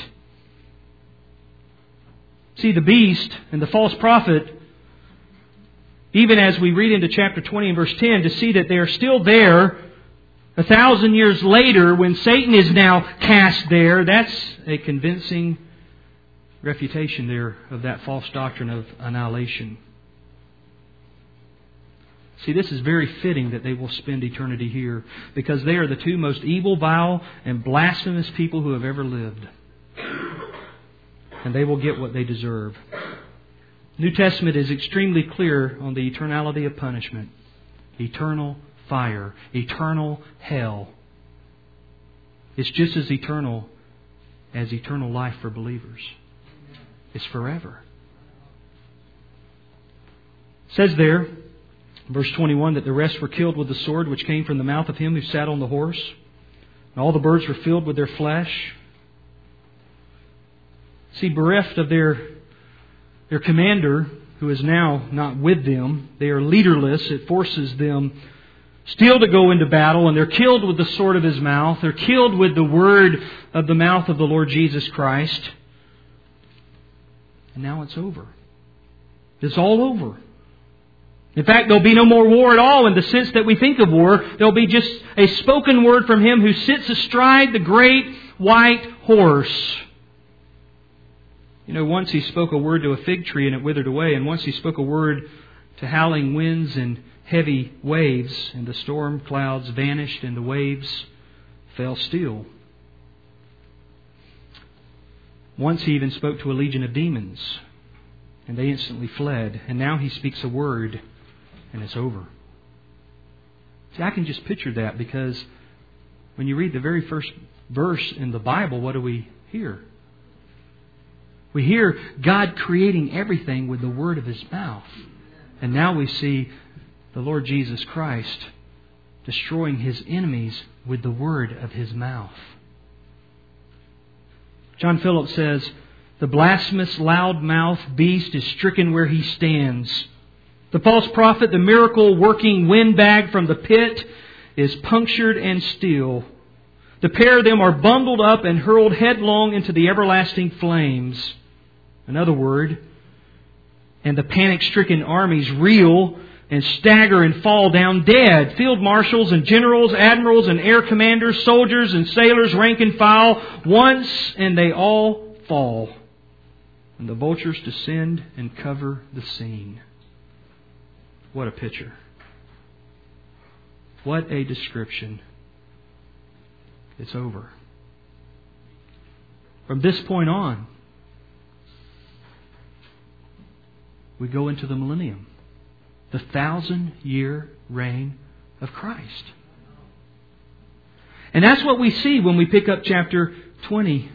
See, the beast and the false prophet, even as we read into chapter 20 and verse 10, to see that they are still there 1,000 years later when Satan is now cast there, that's a convincing refutation there of that false doctrine of annihilation. See, this is very fitting that they will spend eternity here because they are the two most evil, vile, and blasphemous people who have ever lived. And they will get what they deserve. New Testament is extremely clear on the eternality of punishment. Eternal fire, eternal hell. It's just as eternal as eternal life for believers. It's forever. It says there, verse 21, that the rest were killed with the sword which came from the mouth of him who sat on the horse. And all the birds were filled with their flesh. See, bereft of their commander, who is now not with them, they are leaderless. It forces them still to go into battle, and they're killed with the sword of His mouth. They're killed with the word of the mouth of the Lord Jesus Christ. And now it's over. It's all over. In fact, there'll be no more war at all in the sense that we think of war. There'll be just a spoken word from Him who sits astride the great white horse. You know, once He spoke a word to a fig tree and it withered away, and once He spoke a word to howling winds and heavy waves, and the storm clouds vanished and the waves fell still. Once He even spoke to a legion of demons, and they instantly fled. And now He speaks a word, and it's over. See, I can just picture that, because when you read the very first verse in the Bible, what do we hear? We hear God creating everything with the word of His mouth. And now we see the Lord Jesus Christ destroying His enemies with the word of His mouth. John Phillips says, "The blasphemous, loud-mouthed beast is stricken where he stands. The false prophet, the miracle-working windbag from the pit, is punctured and still. The pair of them are bundled up and hurled headlong into the everlasting flames." Another word. "And the panic-stricken armies reel and stagger and fall down dead. Field marshals and generals, admirals and air commanders, soldiers and sailors, rank and file, once and they all fall. And the vultures descend and cover the scene." What a picture. What a description. It's over. From this point on, we go into the millennium. The 1,000-year reign of Christ. And that's what we see when we pick up chapter 20.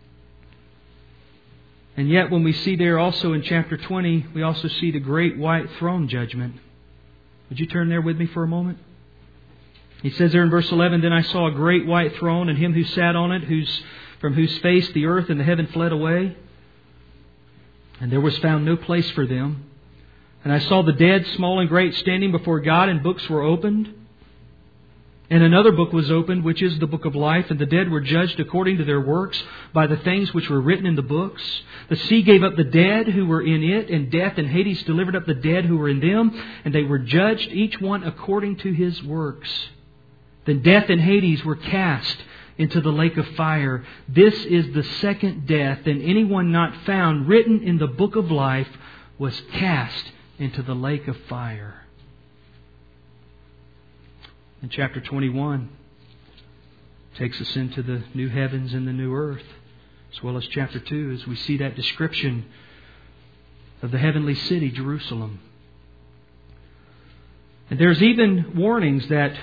And yet when we see there also in chapter 20, we also see the great white throne judgment. Would you turn there with me for a moment? He says there in verse 11, "Then I saw a great white throne, and Him who sat on it, from whose face the earth and the heaven fled away. And there was found no place for them. And I saw the dead, small and great, standing before God, and books were opened. And another book was opened, which is the book of life. And the dead were judged according to their works by the things which were written in the books. The sea gave up the dead who were in it, and death and Hades delivered up the dead who were in them. And they were judged, each one according to his works. Then death and Hades were cast into the lake of fire. This is the second death, and anyone not found written in the book of life was cast into the lake of fire." And chapter 21 takes us into the new heavens and the new earth, as well as chapter 2, as we see that description of the heavenly city, Jerusalem. And there's even warnings that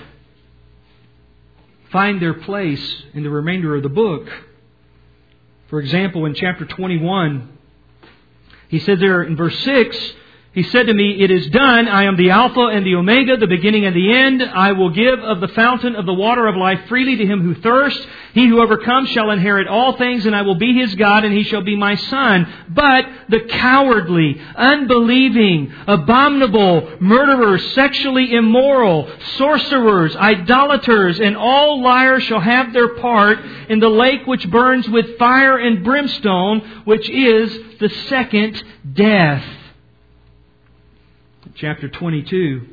find their place in the remainder of the book. For example, in chapter 21, he says there in verse 6, "He said to me, 'It is done. I am the Alpha and the Omega, the beginning and the end. I will give of the fountain of the water of life freely to him who thirsts. He who overcomes shall inherit all things, and I will be his God, and he shall be my son. But the cowardly, unbelieving, abominable, murderers, sexually immoral, sorcerers, idolaters, and all liars shall have their part in the lake which burns with fire and brimstone, which is the second death.'" Chapter 22,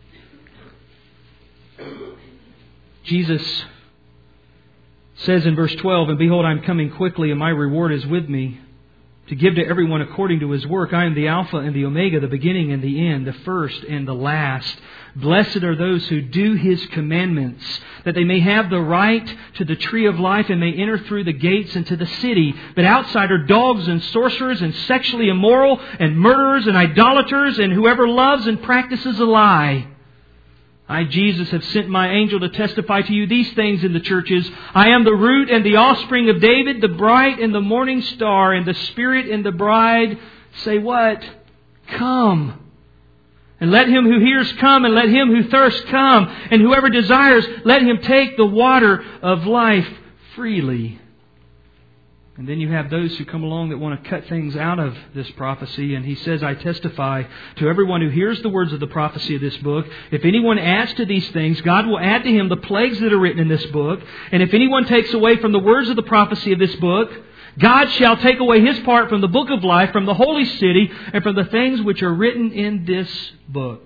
Jesus says in verse 12, "And behold, I am coming quickly, and my reward is with me, to give to everyone according to his work. I am the Alpha and the Omega, the beginning and the end, the first and the last. Blessed are those who do His commandments, that they may have the right to the tree of life and may enter through the gates into the city. But outside are dogs and sorcerers and sexually immoral and murderers and idolaters and whoever loves and practices a lie. I, Jesus, have sent my angel to testify to you these things in the churches. I am the root and the offspring of David, the bright and the morning star, and the Spirit and the bride say what? Come. And let him who hears come, and let him who thirsts come, and whoever desires, let him take the water of life freely. And then you have those who come along that want to cut things out of this prophecy. And he says, I testify to everyone who hears the words of the prophecy of this book. If anyone adds to these things, God will add to him the plagues that are written in this book. And if anyone takes away from the words of the prophecy of this book, God shall take away his part from the book of life, from the holy city, and from the things which are written in this book.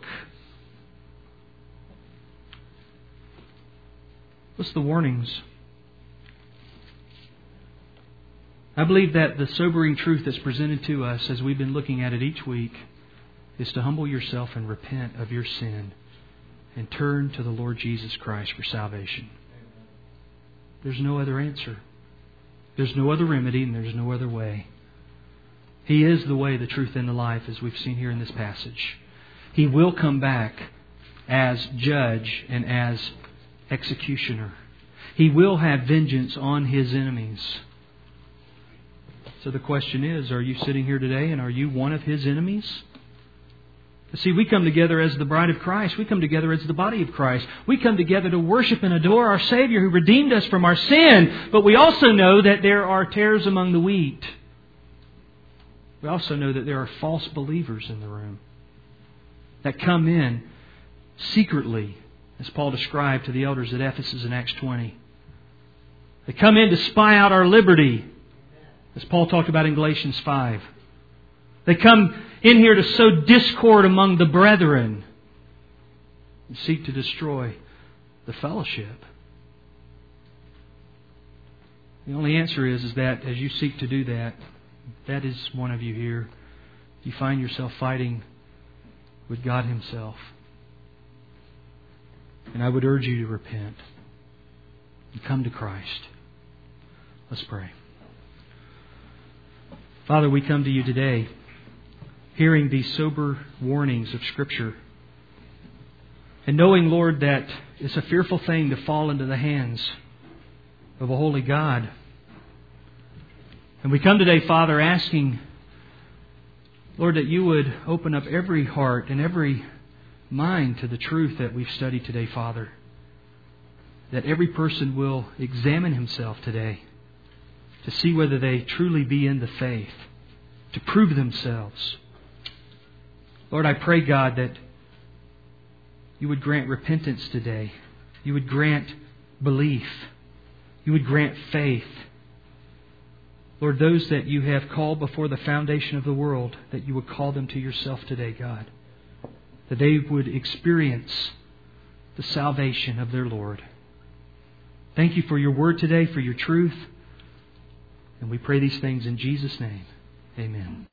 What's the warnings? I believe that the sobering truth that's presented to us as we've been looking at it each week is to humble yourself and repent of your sin and turn to the Lord Jesus Christ for salvation. There's no other answer. There's no other remedy, and there's no other way. He is the way, the truth, and the life, as we've seen here in this passage. He will come back as judge and as executioner. He will have vengeance on His enemies. So the question is, are you sitting here today and are you one of His enemies? See, we come together as the bride of Christ. We come together as the body of Christ. We come together to worship and adore our Savior who redeemed us from our sin. But we also know that there are tares among the wheat. We also know that there are false believers in the room that come in secretly, as Paul described to the elders at Ephesus in Acts 20. They come in to spy out our liberty, as Paul talked about in Galatians 5. They come in here to sow discord among the brethren and seek to destroy the fellowship. The only answer is that as you seek to do that, that is one of you here, you find yourself fighting with God Himself. And I would urge you to repent and come to Christ. Let's pray. Father, we come to you today hearing these sober warnings of Scripture and knowing, Lord, that it's a fearful thing to fall into the hands of a holy God. And we come today, Father, asking, Lord, that you would open up every heart and every mind to the truth that we've studied today, Father. That every person will examine himself today to see whether they truly be in the faith, to prove themselves. Lord, I pray, God, that you would grant repentance today. You would grant belief. You would grant faith. Lord, those that you have called before the foundation of the world, that you would call them to yourself today, God. That they would experience the salvation of their Lord. Thank you for your word today, for your truth. And we pray these things in Jesus' name. Amen.